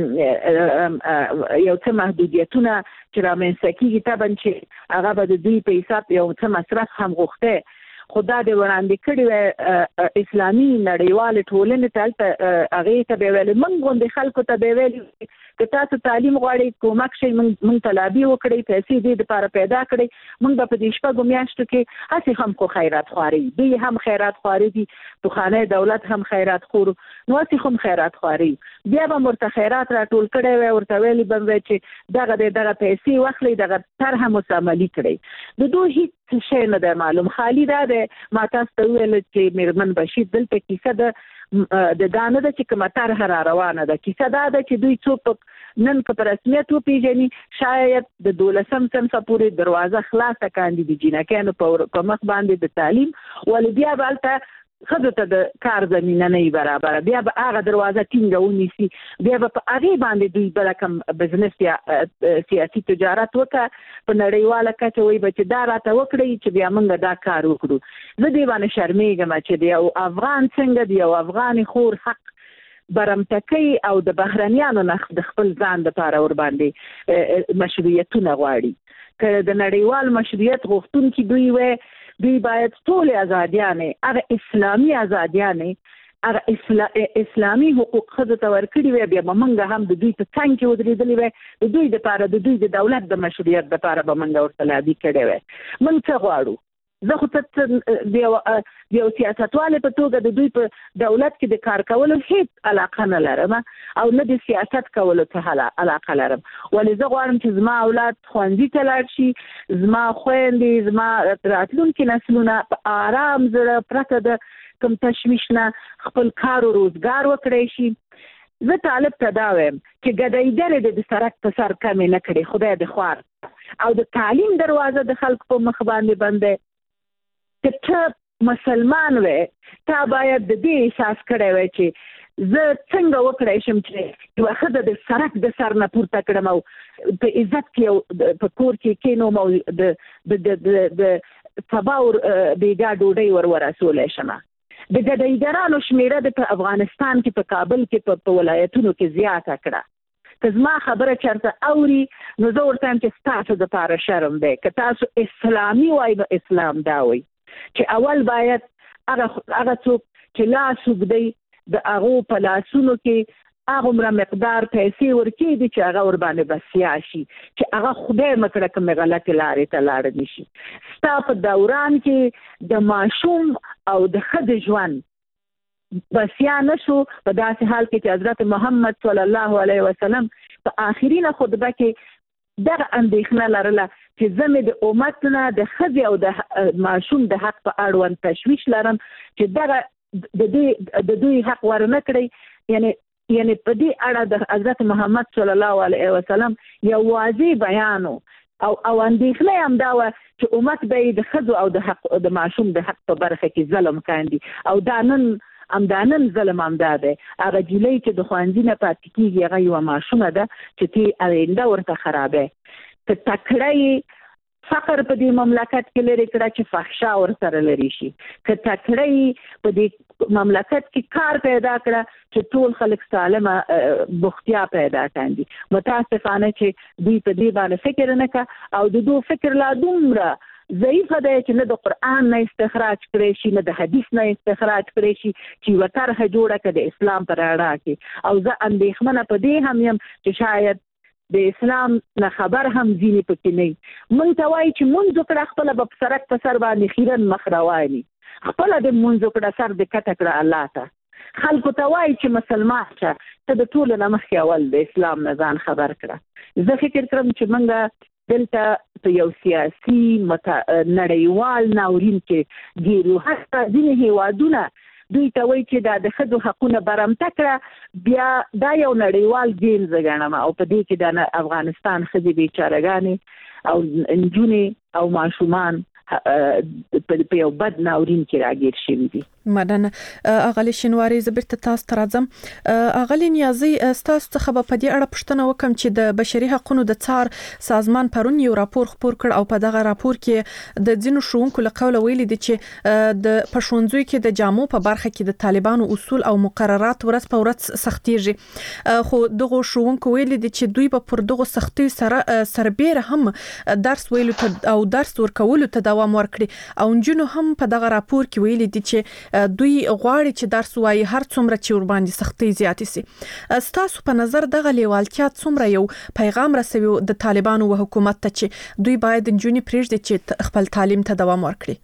یو څه محدودیتونه چې رامنځته کېږي، طبعا چې هغه به د دوی په حساب یو څه مصرف هم غوښتی، خو دا د وړاندې کړي وی اسلامي نړیوالې ټولنې ته، هلته هغې ته به یې ویلې، موږ غوندې خلکو ته به یې ویلې که تاسو تعلیم غواړئ کومک شئ، موږ ته لابي وکړئ، پیسې دې دپاره پیدا کړئ، موږ به په دې شپږو میاشتو کې هسې هم خو خیرات خواري، دوی هم خیرات خواري دي، پخوانی دولت هم خیرات خور، نو هسې هم خیرات خواري. بیا به ورته خیرات راټول کړی وی، ورته ویلي به وی چې دغه دی دغه پیسې واخلئ، دغه طرحه مساملي کړئ. د دوی هېڅ شی نه دی معلوم. خالي دا دی ما تاسو ته وویل چې میرمن بشیر دلته کیسه ده د دا نه ده چې کومه طرحه را روانه ده، کیسه دا ده چې دوی څوک نن که په رسمیت وپېژني، شاید د دولسم صنفه پورې دروازه خلاصه کاندي د جینکیانو په مخ باندې د تعلیم، ولې بیا به هلته ښځو ته د کار زمینه نه وي برابره، بیا به هغه دروازه ټینګه ونیسي، بیا به په هغې باندې دوی بله کوم بزنس یا سیاسي تجارت وکړه، په نړیواله کچه وایي به چې دا راته وکړئ چې بیا موږ دا کار وکړو. زه دې باندې شرمېږم چې د یو افغان څنګه د یو افغانې خور حق برمتکۍ او د بهرنیانو نه د خپل ځان دپاره ورباندې مشروعیتونه غواړي. که د نړیوال مشروعیت غوښتونکي دوی وی، دوی باید ټولې ازادیانې، هغه اسلامي ازادیانې، هغه اسلامي حقوق ښځو ته ورکړي وی، بیا به موږ هم د دوی په څنګ کې ودرېدلي وی، د دوی دپاره د دوی د دولت د مشروعیت دپاره به موږ ورته لابي کړی وی. موږ څه غواړو؟ زه خو ته د یو سیاستوال په توګه د دوی په دولت کې د کار کولو هیڅ علاقه نه لرم او نه د سیاست کولو ته علاقه لرم، ولې زه غواړم چې زما اولاد ښوونځي ته لاړ شي، زما خویندې، زما راتلونکي نسلونه په آرام زړه پرته د کوم تشویش نه خپل کار او روزګار وکړی شي. زه طالب ته دا وایم چې ګډېدلې د سړک په سر کمې نه کړي، خدای دې خوار او د تعلیم دروازه د خلکو په مخ باندې بندې. که ته مسلمان وې تا باید د دې احساس کړی وای چې زه څنګه وکړی شم چې یوه ښځه د سړک د سر نه پورته کړم او په عزت کې په کور کې کېنوم او د سبا بیګا ډوډۍ ور ورسولی شم. د ګډېدرانو شمېره د په افغانستان کې په کابل کې په ولایتونو کې زیاته کړه. که زما خبره چېرته اوري نو زه ورته وایم چې ستاسو دپاره شرم دی. که تاسو اسلامي وای نو اسلام دا وایي چې اول باید هغه څوک چې لاس اوږدوي د هغو په لاسونو کې هغومره مقدار پیسې ورکېږي چې هغه ورباندې بسیا شي، چې هغه خدای مکړه کومې غلطې لارې ته لاړ نه شي. ستا په دوران کې د ماشوم او د ښځې ژوند بسیا نه شو، په داسې حال کې چې حضرت محمد صلی الله علیه وسلم په آخرینه خطبه کې دغه اندېښنه لرله چې زه مې د امت نه د ښځې او د ماشوم د حق په اړوند تشویش لرم چې دغه د دوی حق ورنه کړی. یعنی یعنی په دې اړه د حضرت محمد صلی الله علیه وسلم یو واضح بیان او او اندېښنه هم دا وه چې امت به یې د ښځو او د حق د ماشوم د حق په برخه کې ظلم کاندي. او دا نن همدا نن ظلم همدا دی. هغه جیلۍ چې د ښوونځي نه پاتې کېږي هغه یوه ماشومه ده چې ته آینده ورته خرابی. که تکړه فقر په دې مملکت کې لري کړه چې فحشا ورسره لري شي، که تکړه په دې مملکت کې کار پیدا کړه چې ټول خلک سالمه بوختیا پیدا کاندي. متاسفانه چې دوی په دې باندې فکر نه کوي او د دوی فکر لا دومره ضعیفه دی چې نه د قرآن نه استخراج کړی شي نه د حدیث نه استخراج کړی شي چې یوه طرحه جوړه کړه د اسلام په رڼا کې. او زه اندېښمنه په دې هم یم چې شاید د اسلام نه خبر هم ځینې پکې نه وي. مونږ ته وایي چې مونځ وکړه خپله به په سړک په سر باندې خیرن مخ رواني، خپله د مونځ وکړه سر دې کټه کړه الله ته. خلکو ته وایي چې مسلمان شه ته د ټولو نه مخکې اول د اسلام نه ځان خبر کړه. زه فکر کړم چې مونږ دلته په یو سیاسي نړیوال ناورین کې ګیرو. حتی ځینې هیوادونه دوی ته وایي چې دا د ښځو حقونه برمته کړه، بیا دا یو نړیوال گیم زه ګڼم او په دې کې د افغانستان ښځې بیچارهګانې او نجونې او ماشومان په یو بد ناورین کې راګیر شوي دي. مننه اغلی شینواری. زه بیرته تاسو ته راځم. اغلی نیازی ستاسو څخه به په دې اړه پوښتنه وکم چې د بشري حقوقو د څار سازمان پرون یو راپور خپور کړ او په دغه راپور کې د ځینو ښوونکو له قوله ویلي دي چې د پښوونځیو کې د جامو په برخه کې د طالبانو اصول او مقررات ورځ په ورځ سختیږي، خو دغه ښوونکو ویلي دي چې دوی به پر دغه سختي سره سربېره هم درس ویلو ته او درس ورکولو ته دوام ورکړي. او نجونو هم په دغه راپور کې ویلي دي چې دوی غواړي چې درس وایي هر څومره چې ور باندې سختي زیاتې سي. ستاسو په نظر دغه لیوالتیا څومره یو پیغام رسوي د طالبانو او حکومت ته چې دوی باید نجونې پرېږدي چې خپل تعلیم ته دوام ورکړي؟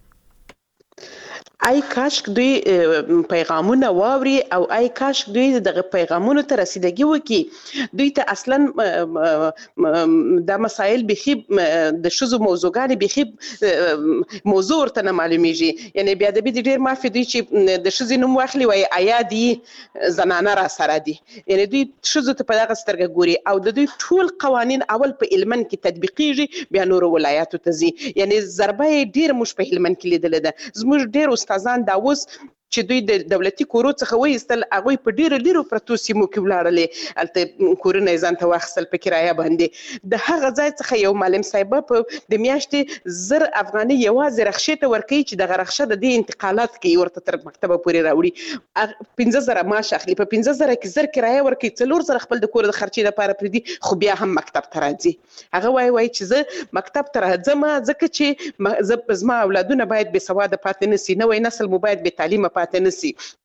آی کاشک دوی پیغامونه واوري او آی کاشک دوی دغه پیغامونو ته رسیدګي وکړي. دوی ته اصلا دا مسایل بخي د شذو موضوعګانې بخي موضوع ورته نه معلومیږي. یعنی بیا د دې ډیر معافي دوی چې د شذې نوم واخلي وایي آیا دی زنانه را سره دي. یعنی دوی شذو ته په دغه سترګه ګوري او د دوی ټول قوانین اول په هلمند کې تطبیقیږي بیا نورو ولایاتو ته ځي. یعنی ضربه یې ډیر موږ په هلمند کې لیدلې ده. زموږ ډیر استادان دا اوس چې دوی د دولتي کورو څخه وایستل هغوی په ډیرو لیرو پرتو سیمو کې ولاړلې، هلته کورونه یې ځان ته واخیستل په کرایه باندې. د هغه ځای څخه یو معلم صاحبه په د میاشتې زر افغانۍ یوازې رخشې ته ورکوي چې دغه رخشه د دې انتقالات کوي ورته تر مکتبه پورې راوړي. پنځه زره معاش اخلي، په پنځه زره کې زر کرایه ورکوي، څلور زره خپل د کور د خرچې لپاره پرېږدي، خو بیا هم مکتب ته راځي. هغه وایي وایي چې زه مکتب ته راځم ځکه چې زما اولادونه باید بې سواده پاتې نه سي، نوی نسل مو باید بې تعلیمه پاتې نه سي.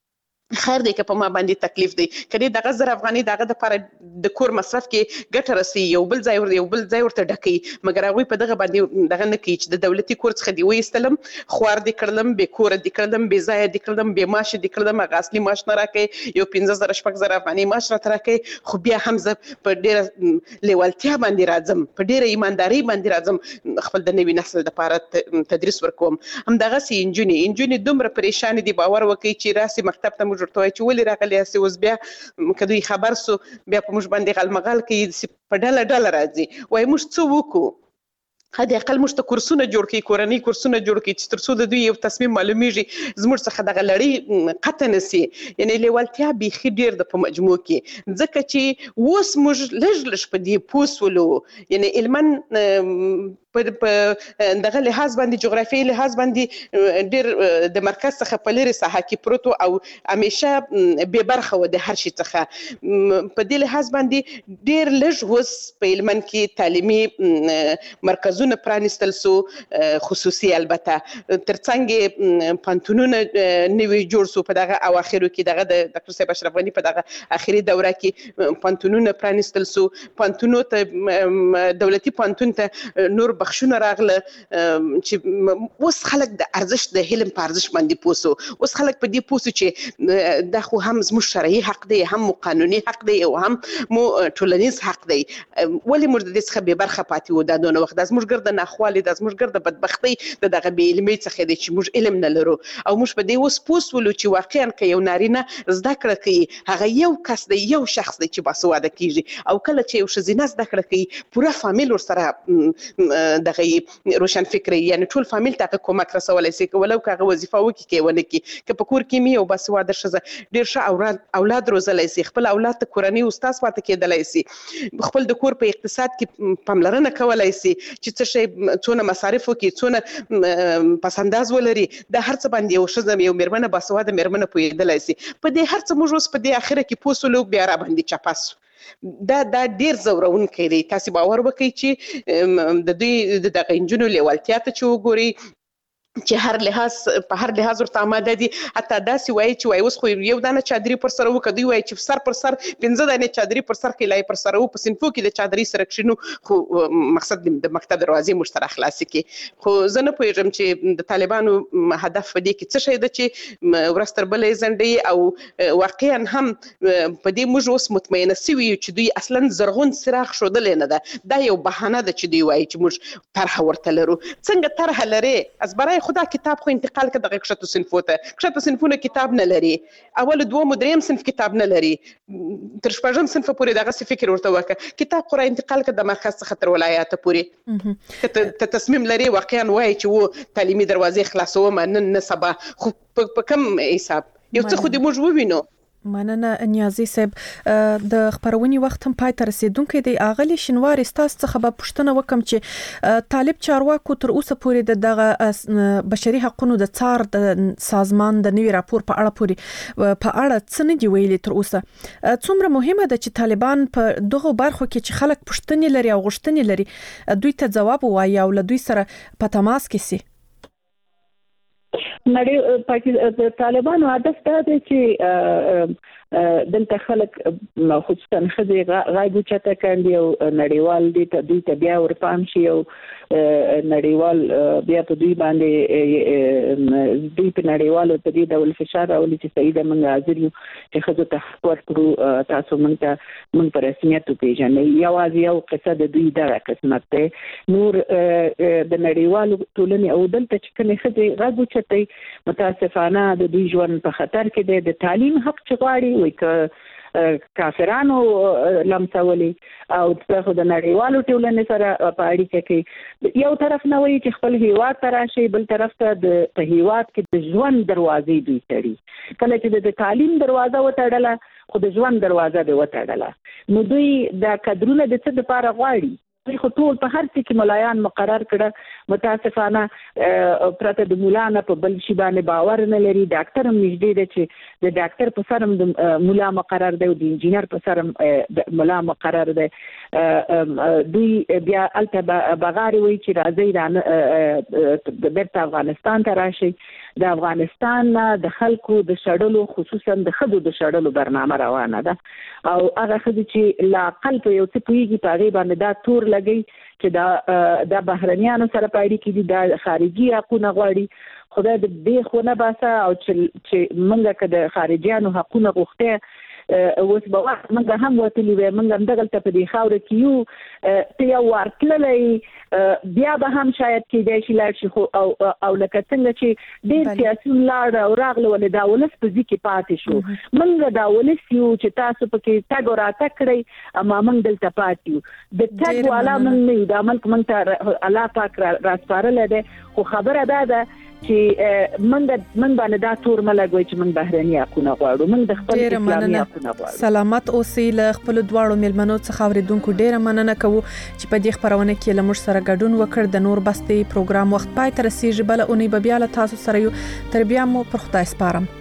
خیر دی که په ما باندې تکلیف دی کله دغه زر افغاني دغه د لپاره د کور مصرف کې ګټه رسي یو بل ځای ور یو بل ځای ورته ډکې مګر هغه په دغه باندې دغه نه کوي چې د دولتي کور څخه دی وېستلم خوار دی کړلم به کور دی کړلم به ځای دی کړلم به معاش دی کړلم هغه اصلي معاش نه راکې یو پنځه زره شپږ زره افغاني معاش را ترکې خو بیا هم زه په ډېره لیوالتیا باندې راځم په ډېره ایمانداري باندې راځم خپل د نوي نسل لپاره تدریس ورکوم هم دغه سي انجونی انجونی دومره پریشان دي باور وکړي چې راسي مکتب ته ورته وای چې ولې راغلی یاستې اوس بیا که دوی خبر سو بیا په موږ باندې غلمغال کوي په ډله ډله راځي وایي موږ څه وکړو حد اقل موږ ته کورسونه جوړ کړي کورنۍ کورسونه جوړ کړي چې تر څو د دوی یو تصمیم معلومیږي زموږ څخه دغه لړۍ قطع نه سي یعنې لیوالتیا بیخي ډېر ده په مجموع کې ځکه چې اوس موږ لږ لږ په دې پوه سولو یعنې علما په دغه لحاظ باندې جغرافیایي لحاظ باندې ډېر د مرکز څخه په لرې ساحه کې پروت او همیشه بې برخه و د هر شي څخه په دې لحاظ باندې ډېر لږ اوس په هلمند کې تعلیمي مرکزونه پرانیستل سو خصوصي البته ترڅنګ پانتونونه نوي جوړ سو په دغه اواخرو کې دغه د ډاکټر صاحب اشرف غني په دغه اخري دوره کې پانتونونه پرانیستل سو پانتونو ته دولتي پانتون ته نور بخښونه راغله چې اوس خلک د ارزښت د علم په ارزښت باندې پوه سو اوس خلک په دې پوه سو چې دا خو هم زموږ شرعي حق دی هم مو قانوني حق دی او هم مو ټولنیز حق دی ولې موږ د دې څخه بې برخه پاتې وو دا دونه وخت دا زموږ ګرده ناخوالې دا زموږ ګرده بدبختۍ د دغه بې علمۍ څخه دی چې موږ علم نه لرو او موږ په دې اوس پوه سولو چې واقعا که یو نارینه زده کړه کوي هغه یو کس دی یو شخص دی چې باسواده کیږي او کله چې یو ښځینه زده کړه کوي پوره فامیل ورسره دغه روشن فکري یعنی ټول فامیل ته کومک رسولای شي ولو کاغه وظیفه وکي کې ونه کې که په کور کې می او باسواده ښځه ډیر ښه اولاد اولاد روزلای شي خپل اولاد ته کورنۍ استاد پاتې کېدلای شي خپل د کور په اقتصاد کې پاملرنه کولای شي چې څه شي څونه مصارف وکي څونه پسنداز ولري د هر څه باندې یو ښځه یو میرمنه باسواده میرمنه پوهېدلای شي په دې هر څه موږ اوس په دې اخره کې پوه سولو بیا را باندې چاپاس دا دا ډیر زورونکی دی تاسو باور وکړئ چې د دوی دغه انجونو لیوالتیا ته چې وګورئ چې هر لحاظ په هر لحاظ ورته آماده دي حتی داسې وایي چې وایي اوس خو یو دانه چادري پر سر وکړه دوی وایي چې سر پر سر پنځه دانې چادري پر سر کې لای پر سر وو په صنفو کې د چادري سره کښینو خو مقصد د مکتب دروازې موږ سره خلاصې کړي خو زه نه پوهېږم چې د طالبانو هدف په دې کې څه شی ده چې ورځ تر بله یې ځنډوي او واقعا هم په دې موږ اوس مطمئنه سوي یو چې دوی اصلا زرغون څراغ ښودلی نه ده دا یو بهانه ده چې دوی وایي چې موږ طرحه ورته لرو څنګه طرحه لرې ازبرای خدا کتاب خو انتقال کړه دغه کښته صنفو ته کښته صنفونه کتاب نه لري اول دوم دریم صنف کتاب نه لري تر شپږم صنف پورې دغه فکر ورته وکړه کتاب خو را انتقال کړه د مرکز څخه تر ولایت پورې ته تصمیم لري واقعا وایي چې و تعلیمي دروازې خلاصوم نن نه سبا خو په کم حساب یو څه خو دې موږ ووینو مننه نیازي صاحب د خبرونې وخت هم پای ته رسیدونکو دی اغلی شنوار استاس څخه به پوښتنه وکم چې طالب چارواکو تر اوسه پورې د دغه بشري حقوقو د څار د سازمان د نوي راپور په اړه پورې په اړه څه نه دی ویلي تر اوسه څومره مهمه ده چې طالبان په دغه برخو کې چې خلک پوښتنې لري او غوښتنې لري دوی ته ځواب وایي او له دوی سره په تماس کې سي نړۍ پاکستان طالبانو هدف دا دی چې دلته خلک خصوصا خځې غایب چته کاندي او نړیوال دي ته دوی ته بیا ورپام شي او نړیوال بیا په دوی باندې دوی په نړیوالو په دې ډول فشار راولي چې سیده موږ حاضر یو چې خځو ته حق ورکړو تاسو موږ ته موږ په رسمیت وپېژنئ یوازې یو قصه د دوی دغه قسمت دی نور د نړیوالو ټولنې او دلته چې کومې خځې غایب چته متاسفانه د دوی ژوند په خطر کې دی د تعلیم حق چې غواړي وایي که کافرانو لمسولي او څخه د نړیوالو ټولنې سره په اړیکه کې یو طرف نه وایي چې خپل هیواد ته راشي بل طرف ته د په هیواد کې د ژوند دروازې دوی تړي کله چې د تعلیم دروازه وتړله خو د ژوند دروازه به وتړله نو دوی دا کډرونه د څه لپاره غواړي دوی خو ټول په هر څه کې ملایان مقرر کړه متاسفانه پرته د مولا نه په بل شي باندې باور نه لري ډاکټر هم نږدې دی چې د ډاکټر په سر هم د مولا مقرر دی او د انجینر په سر هم مولا مقرر دی دوی بیا الته بغاري وي چې راځي د بیرته افغانستان ته راشي د افغانستان د خلکو د شړلو خصوصا د خدو د شړلو برنامه روانه ده او هغه خدي چې لا قلب یو څه پیږي په غیبه باندې دا تور لګي چې دا د بهرنیانو سره پایډي کې دي د خارجي حقوقو غواړي خدای دې خو نه باسه او چې منګه که د خارجيانو حقوقو غوښته اوس به وخت موږ هم وتلی وې موږ هم دغلته په دې خاوره کې یو ته یو ورتللی بیا به هم شاید کېدای شي لاړ شي خو او او لکه څنګه چې ډېر سیاسیون لاړ او راغله ولې دا ولس په ځي کې پاتې شو موږ دا ولس یو چې تاسو پکې تګ او راتګ کړئ اما موږ دلته پاتې یو د تګ والا موږ نه یو دا ملک موږ ته الله پاک راسپارلی دی خو خبره دا ده چې موږ موږ باندې دا تور ملګوي چې موږ بهرني حقوق غواړو موږ د خپل اسلامي حقوق غواړو. سلامت اوسئ. له خپل دواړو ملمنو څخه اوریدونکو ډیره مننه کوو چې په دې خبرونه کې له موږ سره ګډون وکړ. د نور بستي پروګرام وخت پای ته رسیدي بل اونۍ به بیا له تاسو سره یو تر بیا مو پر خدای سپارم.